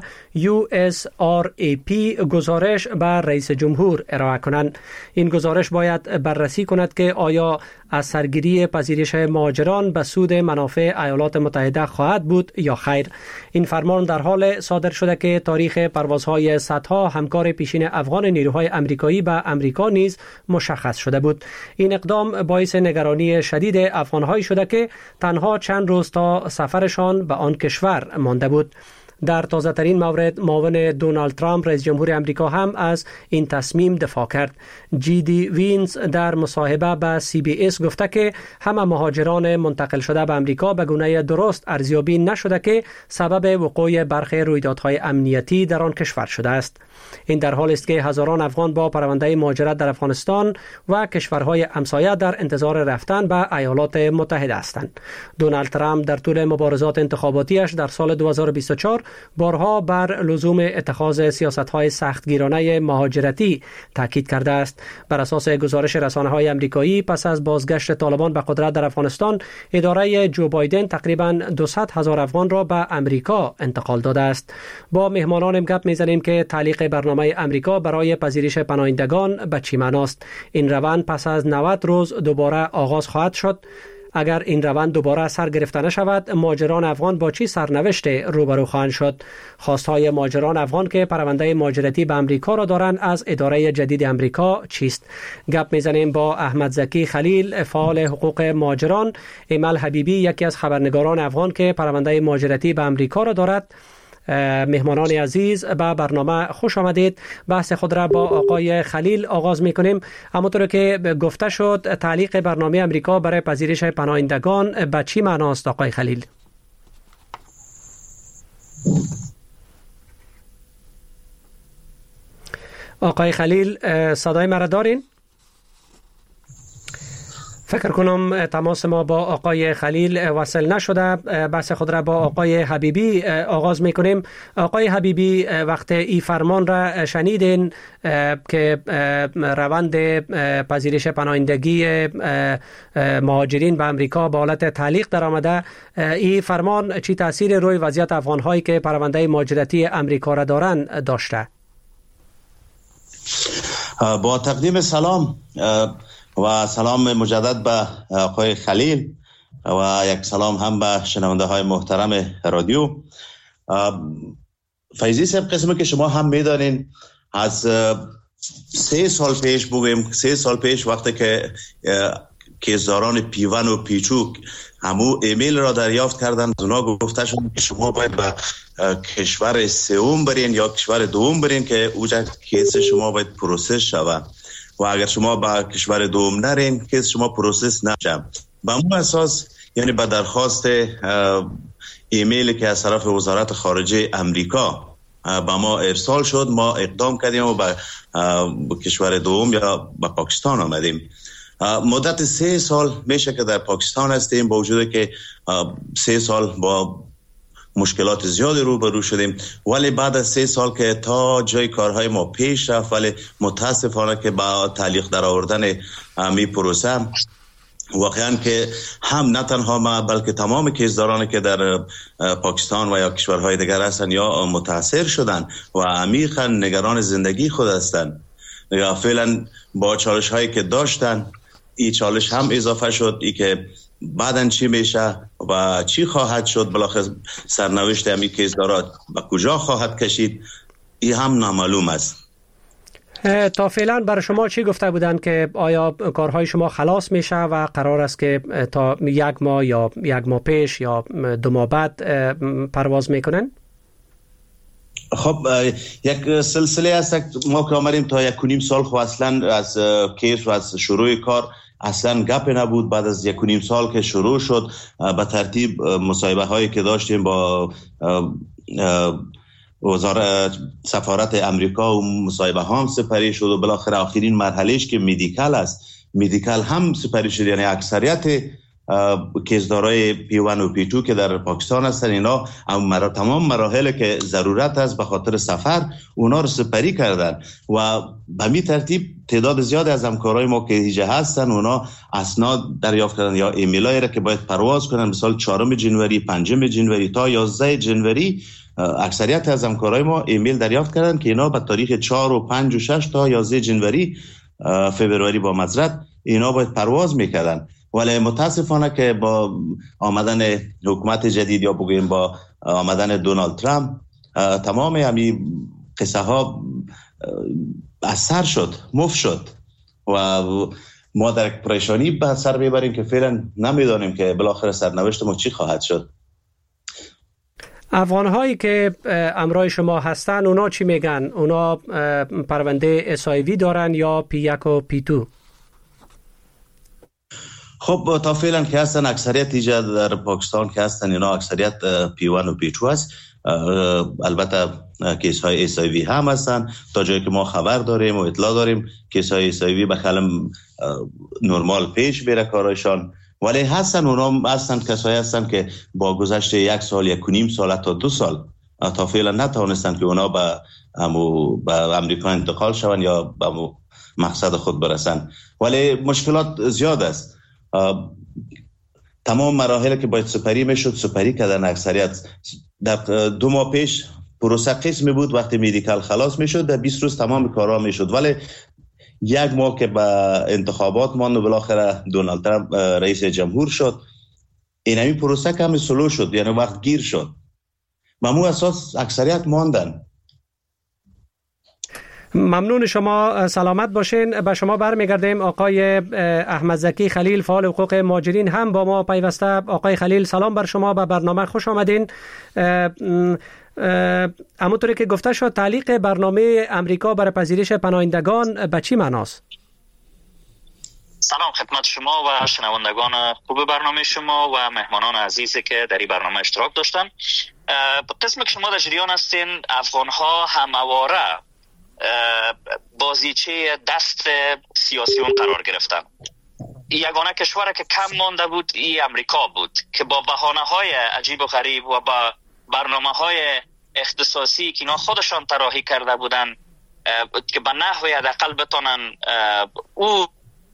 USRAP گزارش به رئیس جمهور ارائه کنند. این گزارش باید بررسی کند که آیا از سرگیری پذیرش مهاجران به سود منافع ایالات متحده خواهد بود یا خیر. این فرمان در حال صادر شده که تاریخ پروازهای صدها همکار پیشین افغان نیروهای امریکایی به امریکا نیز مشخص شده بود. این اقدام باعث نگرانی شدید افغان‌هایی شده که تنها چند روز تا سفرشان به آن کشور مانده بود. در تازه ترین مورد معاون دونالد ترامپ رئیس جمهور امریکا هم از این تصمیم دفاع کرد. جی.دی. وینز در مصاحبه به CBS گفته که همه مهاجران منتقل شده به امریکا به گونه درست ارزیابی نشده که سبب وقوع برخی رویدادهای امنیتی در آن کشور شده است. این در حالی است که هزاران افغان با پرونده مهاجرت در افغانستان و کشورهای همسایه در انتظار رفتن به ایالات متحده هستند. دونالد ترامپ در طول مبارزات انتخاباتیش در سال 2024 بارها بر لزوم اتخاذ سیاست‌های سختگیرانه مهاجرتی تاکید کرده است. بر اساس گزارش رسانه‌های آمریکایی پس از بازگشت طالبان به قدرت در افغانستان، اداره جو بایدن تقریباً 200,000 افغان را به امریکا انتقال داده است. با مهمانانم گپ می‌زنیم که تعلیق برنامه امریکا برای پذیرش پناهندگان به چه معناست. این روند پس از 90 روز دوباره آغاز خواهد شد. اگر این روند دوباره سر گرفته نشود، مهاجران افغان با چه سرنوشت روبرو خواهند شد؟ خواستهای مهاجران افغان که پرونده مهاجرتی به امریکا را دارند از اداره جدید امریکا چیست؟ گپ میزنیم با احمد زکی خلیل، فعال حقوق مهاجران. ایمل حبیبی، یکی از خبرنگاران افغان که پرونده مهاجرتی به امریکا را دارد. مهمانان عزیز، به برنامه خوش آمدید. بحث خود را با آقای خلیل آغاز میکنیم. همونطور که گفته شد، تعلیق برنامه امریکا برای پذیرش پناهندگان به چی معناست آقای خلیل؟ آقای خلیل، صدای مرا دارین؟ فکر کنم تماس ما با آقای خلیل وصل نشده. بحث خود را با آقای حبیبی آغاز میکنیم. آقای حبیبی، وقت این فرمان را شنیدین که روند پذیرش پناهندگی مهاجرین به امریکا به حالت تعلیق در آمده، این فرمان چی تاثیر روی وضعیت افغان‌هایی که پرونده مهاجرتی امریکا را دارند داشته؟ با تقدیم سلام و سلام مجدد به آقای خلیل و یک سلام هم به شنونده های محترم رادیو. فیضی صاحب، قسمی که شما هم میدانین، از 3 سال پیش بگویم 3 سال پیش وقتی که کیسداران پیون و پیچوک همو ایمیل را دریافت کردن، از اونا گفته شد که شما باید به کشور سوم برین یا کشور دوم برین که اوجا کیس شما باید پروسس شود و اگر شما به کشور دوم نرین کیس شما پروسس نشه. به اون اساس، یعنی به درخواست ایمیلی که از طرف وزارت خارجه امریکا به ما ارسال شد، ما اقدام کردیم و به کشور دوم یا به پاکستان آمدیم. مدت 3 سال میشه که در پاکستان هستیم، با وجود که 3 سال با مشکلات زیادی روبرو شدیم، ولی بعد از 3 سال که تا جای کارهای ما پیش رفت، ولی متاسفانه که با تعلیق در آوردن می پروسه واقعا که هم نه تنها ما بلکه تمام کیسدارانی که در پاکستان و یا کشورهای دیگر هستند یا متاثر شدن و عمیقا نگران زندگی خود هستند. فعلا با چالش هایی که داشتن، این چالش هم اضافه شد، ای که بعدن چی میشه و چی خواهد شد، بالاخره سرنوشت همی کیسدارات به کجا خواهد کشید، این هم نامعلوم است. تا فعلا برای شما چی گفته بودن که آیا کارهای شما خلاص میشه و قرار است که تا 1 ماه یا 1 ماه پیش یا 2 ماه بعد پرواز میکنن؟ خب یک سلسله است. ما که آمدیم تا 1.5 سال خب اصلا از کیس و از شروع کار اصلا گپ نبود. بعد از 1.5 سال که شروع شد، به ترتیب مصاحبه هایی که داشتیم با سفارت امریکا و مصاحبه هم سپری شد و بالاخره آخرین مرحلهش که مدیکال است، مدیکال هم سپری شد. یعنی اکثریت کیسدارای P1 و P2 که در پاکستان هستن اینا تمام مراحل که ضرورت است به خاطر سفر اونا رو سپری کردن و به می ترتیب تعداد زیادی از همکارای ما که هیجه هستن اونا اسناد دریافت کردن یا ایمیلایی را که باید پرواز کنن، مثلا 4 جنوری، 5 جنوری تا 11 جنوری اکثریت از همکارای ما ایمیل دریافت کردن که اینا به تاریخ 4 و 5 و 6 تا 11 جنوری فبروری با معذرت اینا باید پرواز میکردن. ولی متاسفانه که با آمدن حکومت جدید یا بگویم با آمدن دونالد ترامپ تمام همین قصه ها اثر شد، مفت شد و ما در پریشانی به سر میبریم که فعلا نمیدانیم که بالاخره سرنوشت ما چی خواهد شد. افغان‌هایی که امرای شما هستن اونا چی میگن؟ اونا پرونده SIV دارن یا P1 و P2؟ خب تا فعلا که هستن اکثریت ایجا در پاکستان که هستن اینا اکثریت P1 و P2 هست. البته کیس های SIV هم هستن تا جایی که ما خبر داریم و اطلاع داریم کیس های SIV بخلم نرمال پیش بره کارایشان، ولی هستن اونا هستن کسایی هستن که با گذشت 1 سال 1.5 سال تا 2 سال تا فعلا نتوانستن که اونا به امریکا انتقال شون یا به مقصد خود برسن، ولی مشکلات زیاد است. تمام مراحل که باید سپری میشد سپری کردن اکثریت. در 2 ماه پیش پروسه قسمی بود، وقتی مدیکال خلاص میشد در 20 روز تمام کارا میشد، ولی 1 ماه که به انتخابات ماند و بالاخره دونالد ترامپ رئیس جمهور شد این پروسه کمی سلو شد، یعنی وقت گیر شد. ممنوع اساس اکثریت ماندن. ممنون شما، سلامت باشین. به شما برمیگردیم. آقای احمد زکی خلیل فعال حقوق مهاجرین هم با ما پیوسته. آقای خلیل سلام بر شما، به برنامه خوش آمدین. همونطوری که گفته شد تعلیق برنامه امریکا برای پذیرش پناهندگان به چی معناست؟ سلام خدمت شما و شنوندگان خوب برنامه شما و مهمانان عزیزی که در این برنامه اشتراک داشتن. قسمی که شما در جریان هستین، افغان‌ها همواره بازیچه دست سیاسیون قرار گرفتن. یگانه کشوری که کم مانده بود ای امریکا بود که با بهانه‌های عجیب و غریب و با برنامه‌های اختصاصی که اینا خودشان طراحی کرده بودن که به نحوی حداقل بتونن او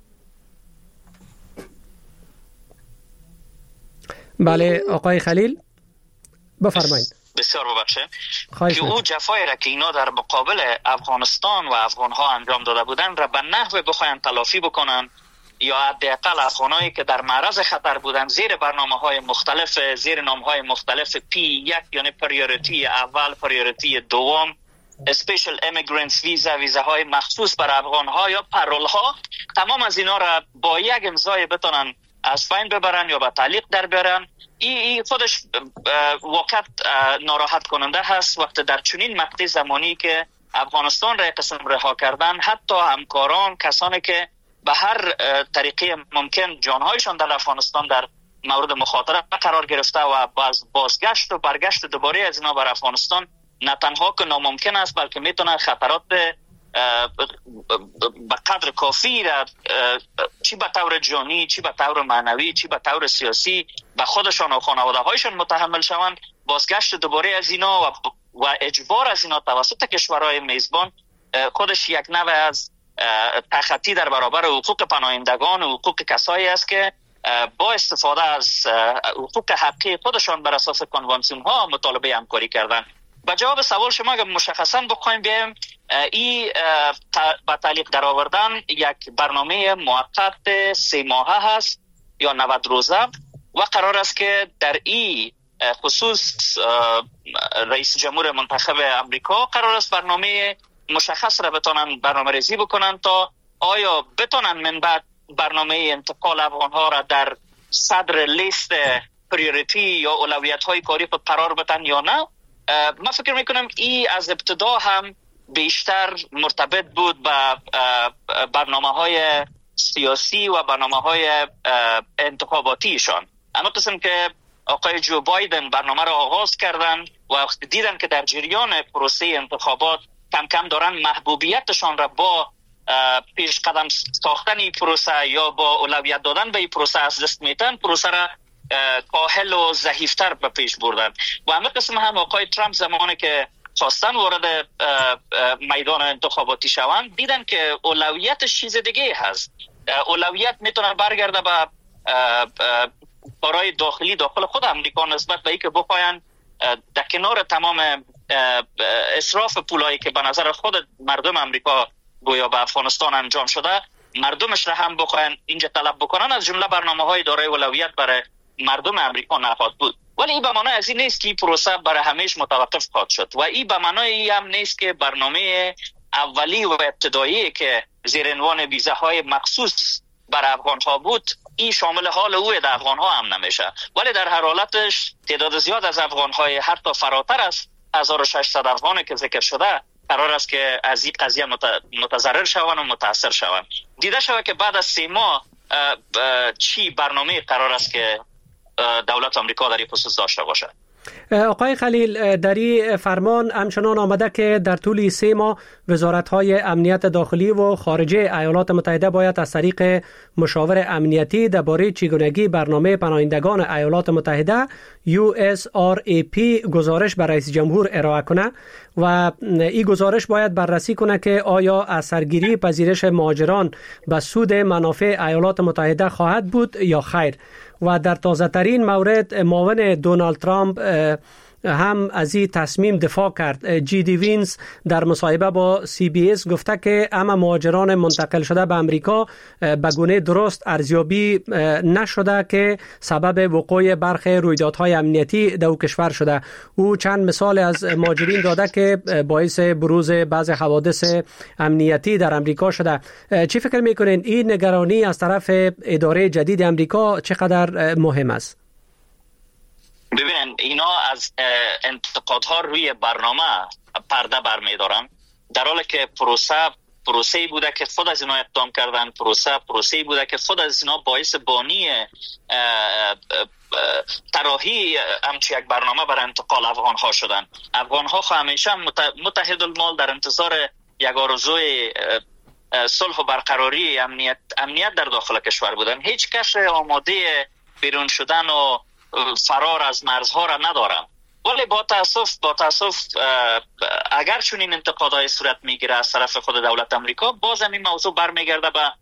بله آقای خلیل بفرمایید. بسیار ببخشه که او جفایی را که اینا در مقابل افغانستان و افغانها انجام داده بودن را به نحوی بخواین تلافی بکنن یا حداقل افغانایی که در معرض خطر بودن زیر برنامه‌های مختلف، زیر نام‌های مختلف P1 یعنی پریوریتی اول، پریوریتی دوم، اسپیشل امیگرنتس ویزا، ویزاهای مخصوص برای افغان‌ها یا پرول‌ها، تمام از اینا را با یک امضای بتونن از بین ببرن یا با تعلیق در بیارن. این خودش واقعا ناراحت کننده هست وقتی در چنین مقطع زمانی که افغانستان را قسم رها کردن، حتی همکاران، کسانی که به هر طریقه ممکن جانهایشان در افغانستان در مورد مخاطره قرار گرفته و بازگشت و برگشت دوباره از اینا بر افغانستان نه تنها که ناممکن است بلکه میتونه خطرات به قدر کافی را چی به طور جانی، چی به طور معنوی، چی به طور سیاسی به خودشان و خانواده هایشان متحمل شوند. بازگشت دوباره از اینا و اجبار از اینا توسط کشورهای میزبان خودش یک نوع از تخطی در برابر حقوق پناهندگان و حقوق کسایی است که با استفاده از حقوق حقی خودشان بر اساس کنوانسیون ها مطالبه همکاری کردن. با جواب سوال شما اگر مشخصا بخوایم بیایم، این با تعلیق در آوردن یک برنامه موقت 3 ماهه هست یا 90 روزه و قرار است که در این خصوص رئیس جمهور منتخب امریکا قرار است برنامه مشخص را بتونن برنامه ریزی بکنن تا آیا بتونن من بعد برنامه انتقال افغانها را در صدر لیست پریوریتی یا اولویت های کاری خود قرار بدن یا نه. من فکر میکنم این از ابتدا هم بیشتر مرتبط بود به برنامه های سیاسی و برنامه های انتخاباتیشان. اما قسم که آقای جو بایدن برنامه را آغاز کردن و دیدن که در جریان پروسه انتخابات کم کم دارن محبوبیتشان را با پیش قدم ساختن این پروسه یا با اولویت دادن به این پروسه از دست میتن، پروسه را کاهل و ضعیفتر به پیش بردن. و همه قسم هم آقای ترامپ زمانی که خواستن وارد میدان انتخاباتی شوند دیدن که اولویتش چیز دیگه هست. اولویت میتونه برگرده به کارهای داخلی داخل خود امریکا نسبت به اینکه بخواین در کنار تمام اسراف پولایی که به نظر خود مردم امریکا گویا به افغانستان انجام شده، مردمش را هم بخواین اینجا طلب بکنن، از جمله برنامه‌های دارای اولویت برای مردم امریکا نخواهد بود. ولی این به معنای از این نیست که این پروسه برای همیشه متوقف خواهد شد و این به معنای هم نیست که برنامه اولی و ابتدایی که زیر عنوان ویزاهای مخصوص برای افغان‌ها بود این شامل حال اوی در افغان‌ها هم نمیشه. ولی در هر حالتش تعداد زیاد از افغان‌های حتی فراتر از 1600 افغانی که ذکر شده قرار است که از این قضیه متضرر شوند و متاثر شوند. دیده شود که بعد از 3 ماه چی برنامه قرار است که دولت آمریکا در این خصوص داشته باشد. آقای خلیل، در این فرمان همچنان آمده که در طول 3 ماه وزارت‌های امنیت داخلی و خارجه ایالات متحده باید از طریق مشاور امنیتی درباره چگونگی برنامه پناهندگان ایالات متحده USRAP گزارش به رئیس جمهور ارائه کنه و این گزارش باید بررسی کنه که آیا اثرگیری پذیرش مهاجران به سود منافع ایالات متحده خواهد بود یا خیر. و در تازه ترین مورد معاون دونالد ترامپ هم از این تصمیم دفاع کرد. جی دی وینز در مصاحبه با CBS گفته که اما مهاجران منتقل شده به امریکا به گونه درست ارزیابی نشده که سبب وقوع برخی رویدادهای امنیتی در کشور شده. او چند مثال از مهاجرین داده که باعث بروز بعض حوادث امنیتی در امریکا شده. چی فکر میکنین این نگرانی از طرف اداره جدید امریکا چقدر مهم است؟ ببینن اینا از انتقادها روی برنامه پرده برمیدارن، در حالی که پروسه‌ای بوده که خود از اینا اقدام کردن، پروسه‌ای بوده که خود از اینا باعث بانی طراحی همچی یک برنامه برای انتقال افغان‌ها شدن. افغان‌ها همیشه متحد المال در انتظار یک آرزوی صلح و برقراری امنیت در داخل کشور بودن. هیچ کس آماده بیرون شدن و فرار از مرزها را ندارم. ولی با تاسف اگر چون این انتقادهای صورت میگیره از طرف خود دولت امریکا، باز این موضوع برمیگرده به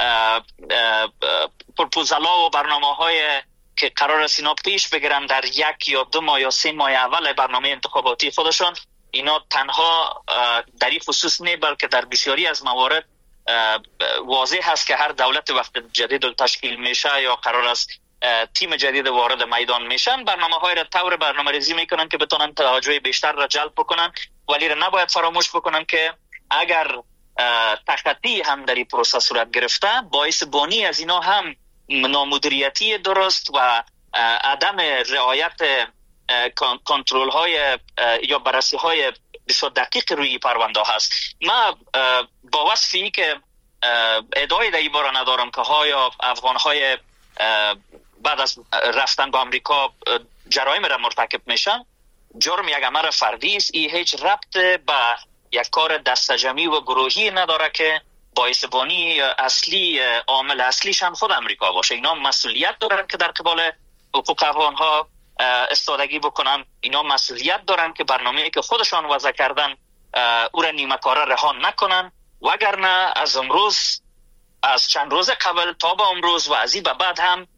پروپوزال‌ها و برنامه‌های که قرار است اینا پیش بگیرن در 1 یا 2 ماه یا 3 ماه اول برنامه انتخاباتی خودشون. اینا تنها در این خصوص نه، بلکه در بسیاری از موارد واضح هست که هر دولت وقت جدید تشکیل میشه یا قرار است تیم جدید وارد میدان میشن، برنامه‌های را طور برنامه‌ریزی میکنن که بتونن توجه بیشتر را جلب بکنن. ولی نباید فراموش بکنن که اگر تخطی هم در این پروسه صورت گرفته، باعث بانی از اینا هم نامدیریتی درست و عدم رعایت کنترل های یا بررسی های بسیار دقیق روی پرونده هست. من با وصفی که ادعای در این باره ندارم که ها افغان های بعد از رفتن به آمریکا جرایم را مرتکب میشن، جرم یک عمل فردی است. این هیچ ربط به یک کار دستجمعی و گروهی نداره که باعث بانی اصلی عامل اصلیش هم خود امریکا باشه. اینا مسئولیت دارن که در قبال حقوق افغان‌ها استادگی بکنن. اینا مسئولیت دارن که برنامه‌ای که خودشان وضع کردن او را نیمه کاره رها نکنن، وگرنه از چند روز قبل تا به امروز و از این به بعد هم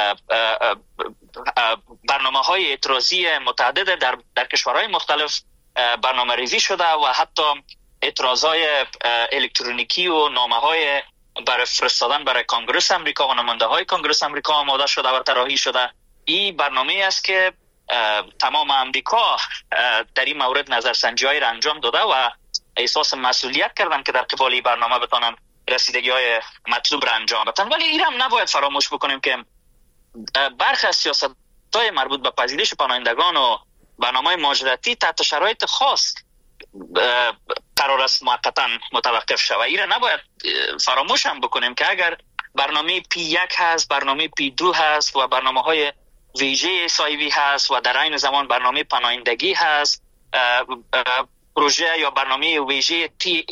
برنامه‌های اعتراضی متعدد در کشورهای مختلف برنامه ریزی شده و حتی اعتراضهای الکترونیکی و نامه‌های برای فرستادن برای کنگره امریکا و نماینده‌های کنگره امریکا آماده شده و طراحی شده. این برنامه‌ای است که تمام امریکا در این مورد نظرسنجی‌های را انجام داده و احساس مسئولیت کردن که در قبال این برنامه بتونن رسیدگی‌های مطلوب را انجام بدن. ولی این هم نباید فراموش بکنیم که برخی از سیاست‌های مربوط به پذیرش پناهندگان و برنامه مهاجرتی تحت شرایط خاص قرار است موقتا متوقف شود. این را نباید فراموش هم بکنیم که اگر برنامه P1 هست، برنامه P2 هست و برنامه‌های ویژه SIV هست و در این زمان برنامه پناهندگی هست. پروژه یا برنامه ویژه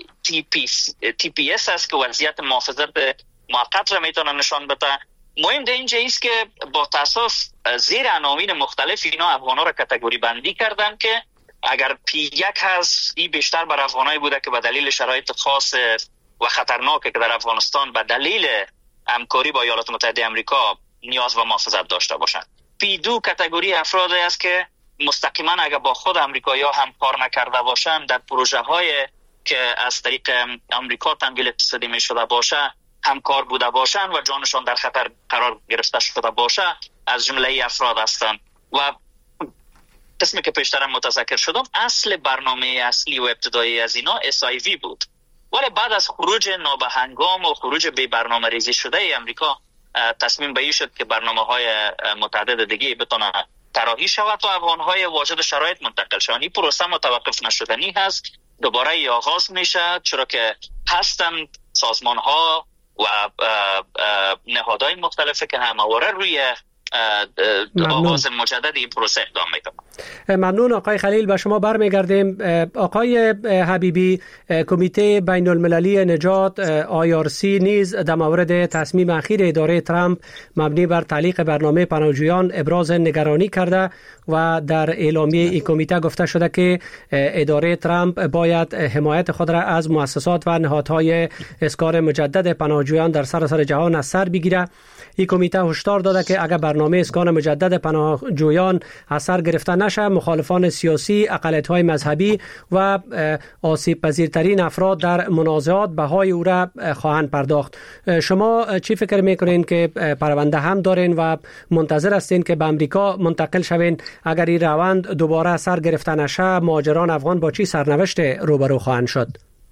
TPS هست که وضعیت محافظت موقت را میتونه نشان بده. مهم در اینجا است که با تاسف زیر عناوین مختلف اینا افغانا را کاتگوری بندی کردن که اگر P1 هست این بیشتر بر افغانایی بوده که به دلیل شرایط خاص و خطرناکی که در افغانستان به دلیل همکاری با ایالات متحده آمریکا نیاز و محافظت داشته باشند. P2 کاتگوری افرادی است که مستقیما اگر با خود امریکایی‌ها همکار نکرده باشند، در پروژه های که از طریق امریکا تمویل اقتصادی می شده باشه همکار بوده باشند و جانشان در خطر قرار گرفته شده باشه، از جمله افراد هستند. و قسمی که پیشترم متذکر شدم، اصل برنامه اصلی و ابتدایی از اینا SIV بود، ولی بعد از خروج نابهنگام و خروج بی برنامه ریزی شده امریکا تصمیم به این شد که برنامه‌های متعدد دیگه بتونه طراحی شود و افغان‌های واجد شرایط منتقل شوند. این پروسه متوقف نشدنی هست، دوباره آغاز میشه، چرا که هستن سازمان‌ها و نهادهای مختلفه که همواره روی آغاز مجدد این پروسه اقدام میکنن. ممنون آقای خلیل. به شما برمیگردیم. آقای حبیبی، کمیته بین المللی نجات IRC نیز در مورد تصمیم اخیر اداره ترامپ مبنی بر تعلیق برنامه پناهجویان ابراز نگرانی کرده و در اعلامیه این کمیته گفته شده که اداره ترامپ باید حمایت خود را از مؤسسات و نهادهای اسکار مجدد پناهجویان در سراسر جهان از سر بگیره. این کمیته هشدار داده که اگر برنامه اسکان مجدد پناهجویان از سر گرفته نشه، مخالفان سیاسی، اقلیت‌های مذهبی و آسیب پذیرترین افراد در منازعات بهای او را خواهند پرداخت. شما چی فکر میکنین که پرونده هم دارین و منتظر هستین که به امریکا منتقل شوین؟ اگر این روند دوباره سر گرفته نشه، مهاجران افغان با چی سرنوشت روبرو خواهند شد؟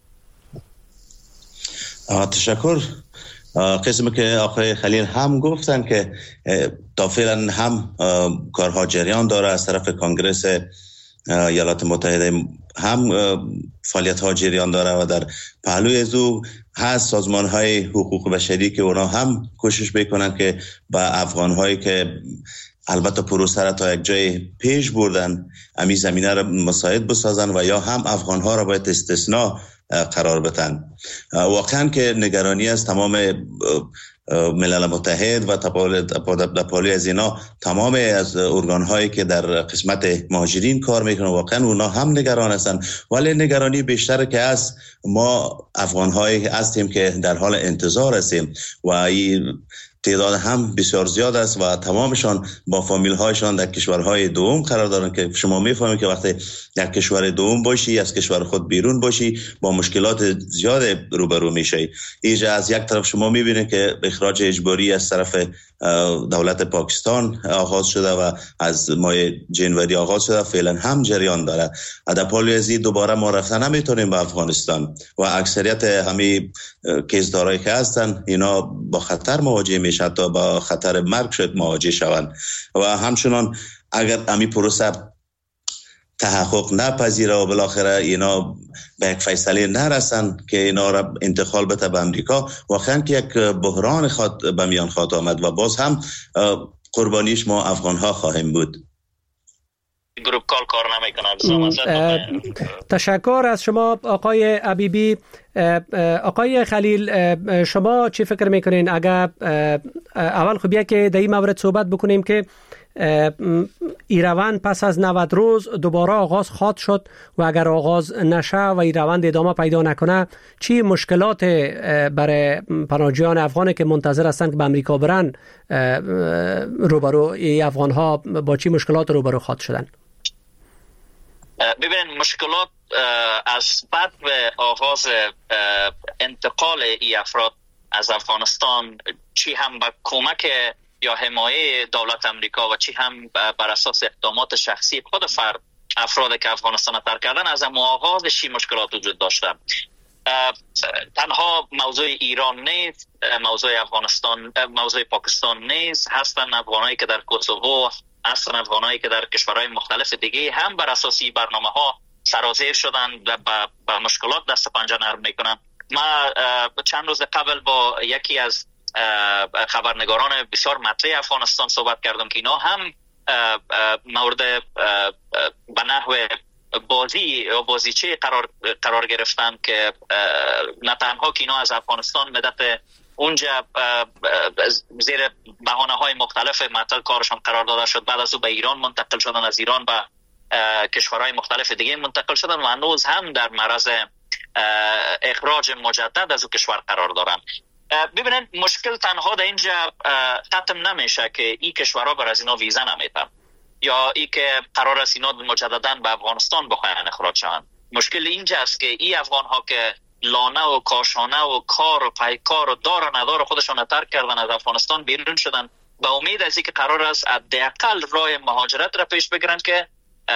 تشکر. قسمی که آقای خلیل هم گفتن که تا فعلا هم کارها جریان داره از طرف کنگرس ایالات متحده، هم فعالیت ها جریان داره و در پهلوی از او هست سازمان های حقوق بشری که اونا هم کوشش بکنن که با افغان هایی که البته پروسه را تا یک جای پیش بردن امی زمینه را مساعد بسازن و یا هم افغان ها را باید استثناء قرار بدن. واقعا که نگرانی است تمام ملل متحد و تپالی از اینا، تمام از ارگان هایی که در قسمت مهاجرین کار میکنن، واقعا اونا هم نگران هستن. ولی نگرانی بیشتر که است ما افغان هایی هستیم که در حال انتظار هستیم و این تعداد هم بسیار زیاد است و تمامشان با فامیل هایشان در کشورهای دوم قرار دارن که شما میفهمید که وقتی در کشور دوم باشی، از کشور خود بیرون باشی، با مشکلات زیاد روبرو میشی. اینجا از یک طرف شما میبینید که اخراج اجباری از طرف دولت پاکستان آغاز شده و از ماه جنوری آغاز شده، فعلا هم جریان داره. در پالی ازی دوباره ما رفتن نمیتونیم به افغانستان و اکثریت همه کیسدارایی که هستن اینا با خطر مواجه میشن، تا با خطر مرگ شد مواجه شوند. و همچنان اگر امی پروسه تحقق نپذیره و بالاخره اینا به یک فیصله نرسن که اینا را انتقال بده به امریکا، واقعا که یک بحران به میان خواهد آمد و باز هم قربانیش ما افغان ها خواهیم بود. گروپ کار نمیکنه. تشکر از شما آقای حبیبی. آقای خلیل، شما چی فکر میکنین؟ اگر اول خوبیه که در این مورد صحبت بکنیم که این روند پس از 90 روز دوباره آغاز خواهد شد و اگر آغاز نشه و این روند ادامه پیدا نکنه، چی مشکلات برای پناهجویان افغان که منتظر هستند که به امریکا برن روبرو افغان ها با چی مشکلات روبرو خواهد شدن؟ ببینید، مشکلات از بعد به آغاز انتقال ای افراد از افغانستان، چی هم با کمک یا حمایه دولت امریکا و چی هم بر اساس اقدامات شخصی خود افراد که افغانستان ترک کردن، از آغازش مشکلات وجود داشته. تنها موضوع ایران نیست، موضوع افغانستان، موضوع پاکستان نیست، هستن افغانایی که در کوسوو، هستن افغانایی که در کشورهای مختلف دیگه هم بر اساس برنامه‌ها سرازیر شدن و با مشکلات دست پنجه نرم میکنن. ما چند روز قبل با یکی از خبرنگاران بسیار مطرح افغانستان صحبت کردم که اینا هم مورد به نحو بازیچه قرار گرفتن که نه تنها که اینا از افغانستان مدت اونجا زیر بهانه های مختلف معطل کارشان قرار داده شد، بعد از او به ایران منتقل شدن، از ایران به کشورهای مختلف دیگه منتقل شدن و هنوز هم در معرض اخراج مجدد از او کشور قرار دارن. ببینید مشکل تنها در اینجا ختم نمیشه که این کشورها بر از اینا ویزا نمیدن یا ای که قرار است اینا مجددا به افغانستان بخواین اخراج شوند. مشکل اینجا است که این افغان ها که لانه و کاشانه و کار و پیکار و دار و ندار خودشان ترک کردن، از افغانستان بیرون شدن، به امید از اینکه قرار است حداقل راه مهاجرت را پیش بگیرن که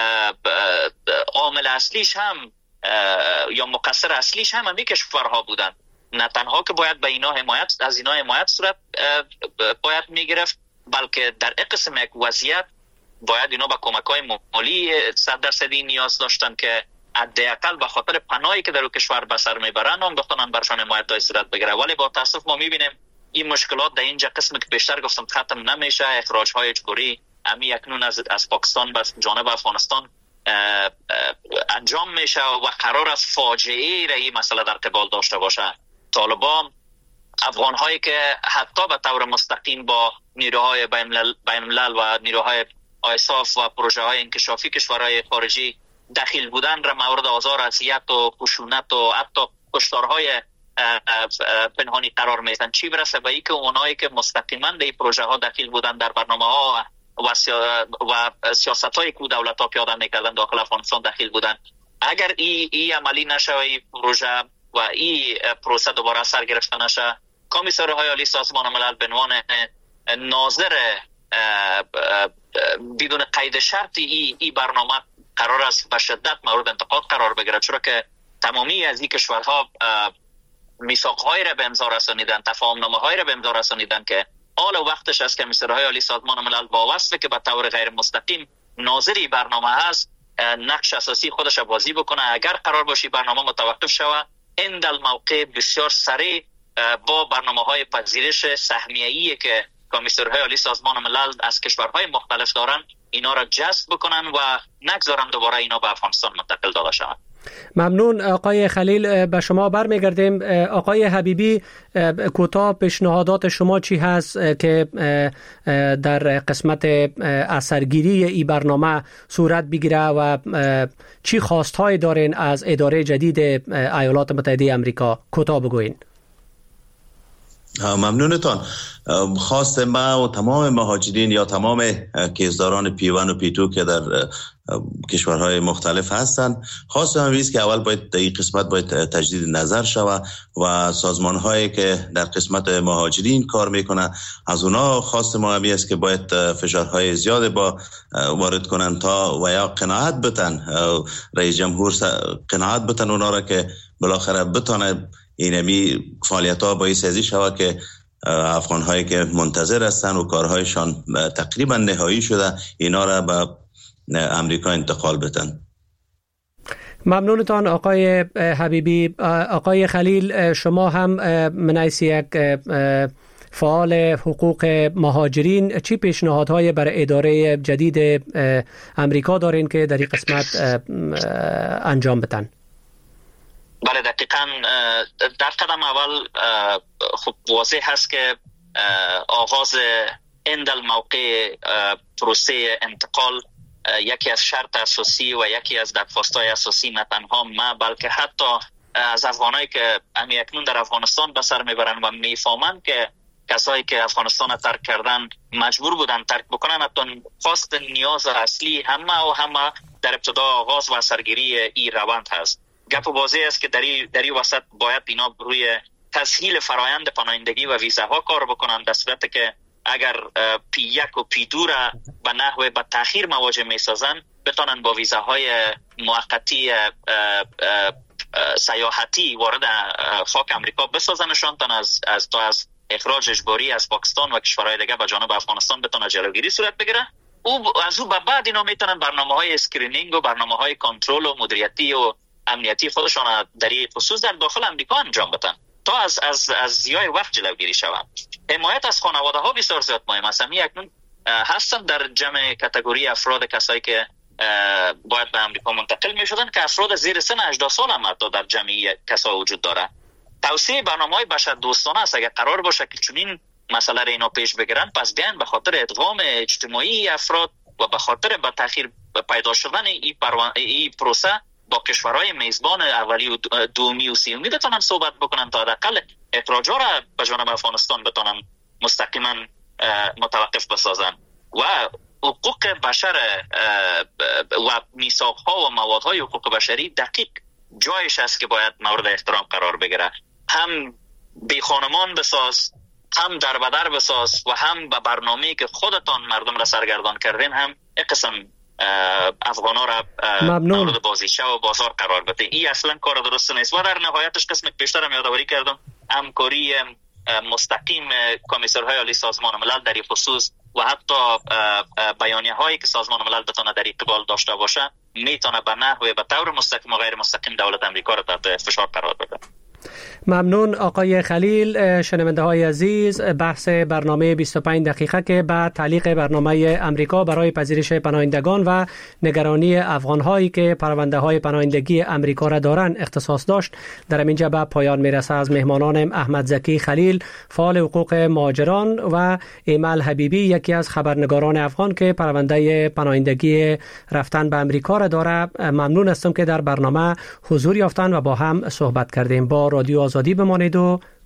عامل اصلیش هم یا مقصر اصلیش هم این کشورها بودن. نه تنها که باید به اینا حمایت از اینا حمایت صورت باید میگرفت، بلکه در قسم یک وضعیت باید اینا با کمک‌های مالی 100% نیاز داشتن که حداقل به خاطر پناهی که در اون کشور به سر میبرن هم بتونن برشان حمایت صورت بگیره. ولی با تاسف ما میبینیم این مشکلات در اینجا قسمی که بیشتر گفتم ختم نمیشه. اخراج‌های اجباری امی اکنون از پاکستان به جانب افغانستان انجام میشه و قرار است فاجعه را این مسئله در قبال داشته باشه. طالبان افغان‌هایی که حتی به طور مستقیم با نیروهای بین‌الملل و نیروهای آیساف و پروژه‌های انکشافی کشورهای خارجی دخیل بودن را مورد آزار، اذیت و خشونت و حتی کشتارهای پنهانی قرار میدن. چی برسه به اینکه اونایی که مستقیما در این پروژه‌ها دخیل بودن، در برنامه‌ها و سیاست‌هایی که دولت‌ها پیاده می‌کردن داخل افغانستان دخیل بودن، اگر این عملی نشه این پروژه و این پروسه دوباره سر گرفته نشه، کمیسرهای عالی سازمان ملل به عنوان ناظر بدون قید شرطی این برنامه قرار است به شدت مورد انتقاد قرار بگیرد، چرا که تمامی از این کشورها میثاق‌هایی را به امضا رسانیدن، تفاهم‌نامه‌هایی را به امضا رسانیدن که حال وقتش است که کمیسرهای عالی سازمان ملل با وصفی که به طور غیر مستقیم ناظری برنامه هست نقش اساسی خودش بازی بکنه. اگر قرار باشی برنامه متوقف شود، این در موقع بسیار سریع با برنامه‌های پذیرش سهمیه‌ای که کمیسرهای عالی سازمان ملل از کشورهای مختلف دارن اینا را جذب بکنن و نگذارن دوباره اینا به افغانستان منتقل داده شوند. ممنون آقای خلیل. به شما برمیگردیم. آقای حبیبی، کوتاه پیشنهادات شما چی هست که در قسمت اثرگیری این برنامه صورت بگیره و چی خواستهایی دارین از اداره جدید ایالات متحده آمریکا؟ کوتاه بگوین. ممنونتان. خواست ما و تمام مهاجرین یا تمام کیسداران P1 و P2 که در کشورهای مختلف هستند، خواست ما است که اول باید در این قسمت باید تجدید نظر شود و سازمان‌هایی که در قسمت مهاجرین کار میکنن از اونا خواست ما است که باید فشارهای زیاد با وارد کنن تا و یا قناعت بتن رئیس جمهور قناعت بتن اونا را که بالاخره بتونه اینمی فعالیت‌ها باعث ازی شود که افغان‌هایی که منتظر هستن و کارهایشان تقریبا نهایی شده اینا را به امریکا انتقال بدن. ممنونتان آقای حبیبی. آقای خلیل، شما هم من حیث یک فعال حقوق مهاجرین چی پیشنهادهای برای اداره جدید امریکا دارین که در این قسمت انجام بدن؟ بله دقیقاً. در قدم اول خب واضح هست که آغاز اندل موقع پروسه انتقال یکی از شرط اساسی و یکی از درخواست‌های اساسی نه تنها ما بلکه حتی از افغانایی که اکنون در افغانستان به سر میبرن و میفهمن که کسایی که افغانستان ترک کردن مجبور بودن ترک بکنن، حتی خواست نیاز اصلی همه در ابتدا آغاز و سرگیری این روند هست. گپ واضح است که در این وسط باید اینا روی تسهیل فرایند پناهندگی و ویزاها کار بکنن، در صورتی که اگر P1 و P2 را به نحو به تأخیر مواجه میسازن بتونن با ویزاهای موقتی سیاحتی وارد خاک امریکا بسازنشان تا از اخراج اجباری از پاکستان و کشورهای دیگه به جانب افغانستان بتونه جلوگیری صورت بگیره. از او به بعد اینا میتونن برنامه‌های اسکرینینگ و برنامه‌های کنترل و مدیریتی و امنیتی خودشان در این خصوص در داخل امریکا انجام بدن تا از زیای وقت جلوگیری شود. حمایت از خانواده ها بسیار زیاد مهم است. اکنون هستن در جمع کاتگوری افراد کسایی که باید به امریکا منتقل می شدن که افراد زیر سن 18 سال هم در جمعی کسا وجود داره. توصیه برنامه‌های بشر دوستانه است اگر قرار باشه که چنین مسئله را اینا پیش بگیرن، پس بیان به خاطر ادغام اجتماعی افراد و به خاطر به تأخیر پیدا شدن این پروسه با کشورهای میزبان اولی و دومی و سومی بتونن صحبت بکنن تا حداقل اخراج‌ها را به جانب افغانستان بتونن مستقیما متوقف بسازن و حقوق بشر و میثاق‌ها و موادهای حقوق بشری دقیق جایش است که باید مورد احترام قرار بگیره. هم بی خانمان بساز، هم در بدر بساز و هم به برنامه‌ای که خودتان مردم را سرگردان کردین هم یک قسم افغانا را مورد بازیچه و بازار قرار بده. این اصلا کار درست نیست و در نهایتش قسم پیشتر هم یادآوری کردم همکاری مستقیم کمیسرهای عالی سازمان ملل در این خصوص و حتی بیانیه هایی که سازمان ملل بتونه در قبال داشته باشه میتونه به نحو به طور مستقیم و غیر مستقیم دولت امریکا را تحت فشار قرار بده. ممنون آقای خلیل. شنونده های عزیز، بحث برنامه 25 دقیقه که به تعلیق برنامه امریکا برای پذیرش پناهندگان و نگرانی افغان هایی که پرونده های پناهندگی امریکا را دارند اختصاص داشت در اینجا به پایان میرسه. از مهمانانم احمد زکی خلیل، فعال حقوق مهاجران، و ایمل حبیبی، یکی از خبرنگاران افغان که پرونده پناهندگی رفتن به امریکا را داره، ممنون هستم که در برنامه حضور یافتن و با هم صحبت کردیم. با رادیو آزادی بمانید و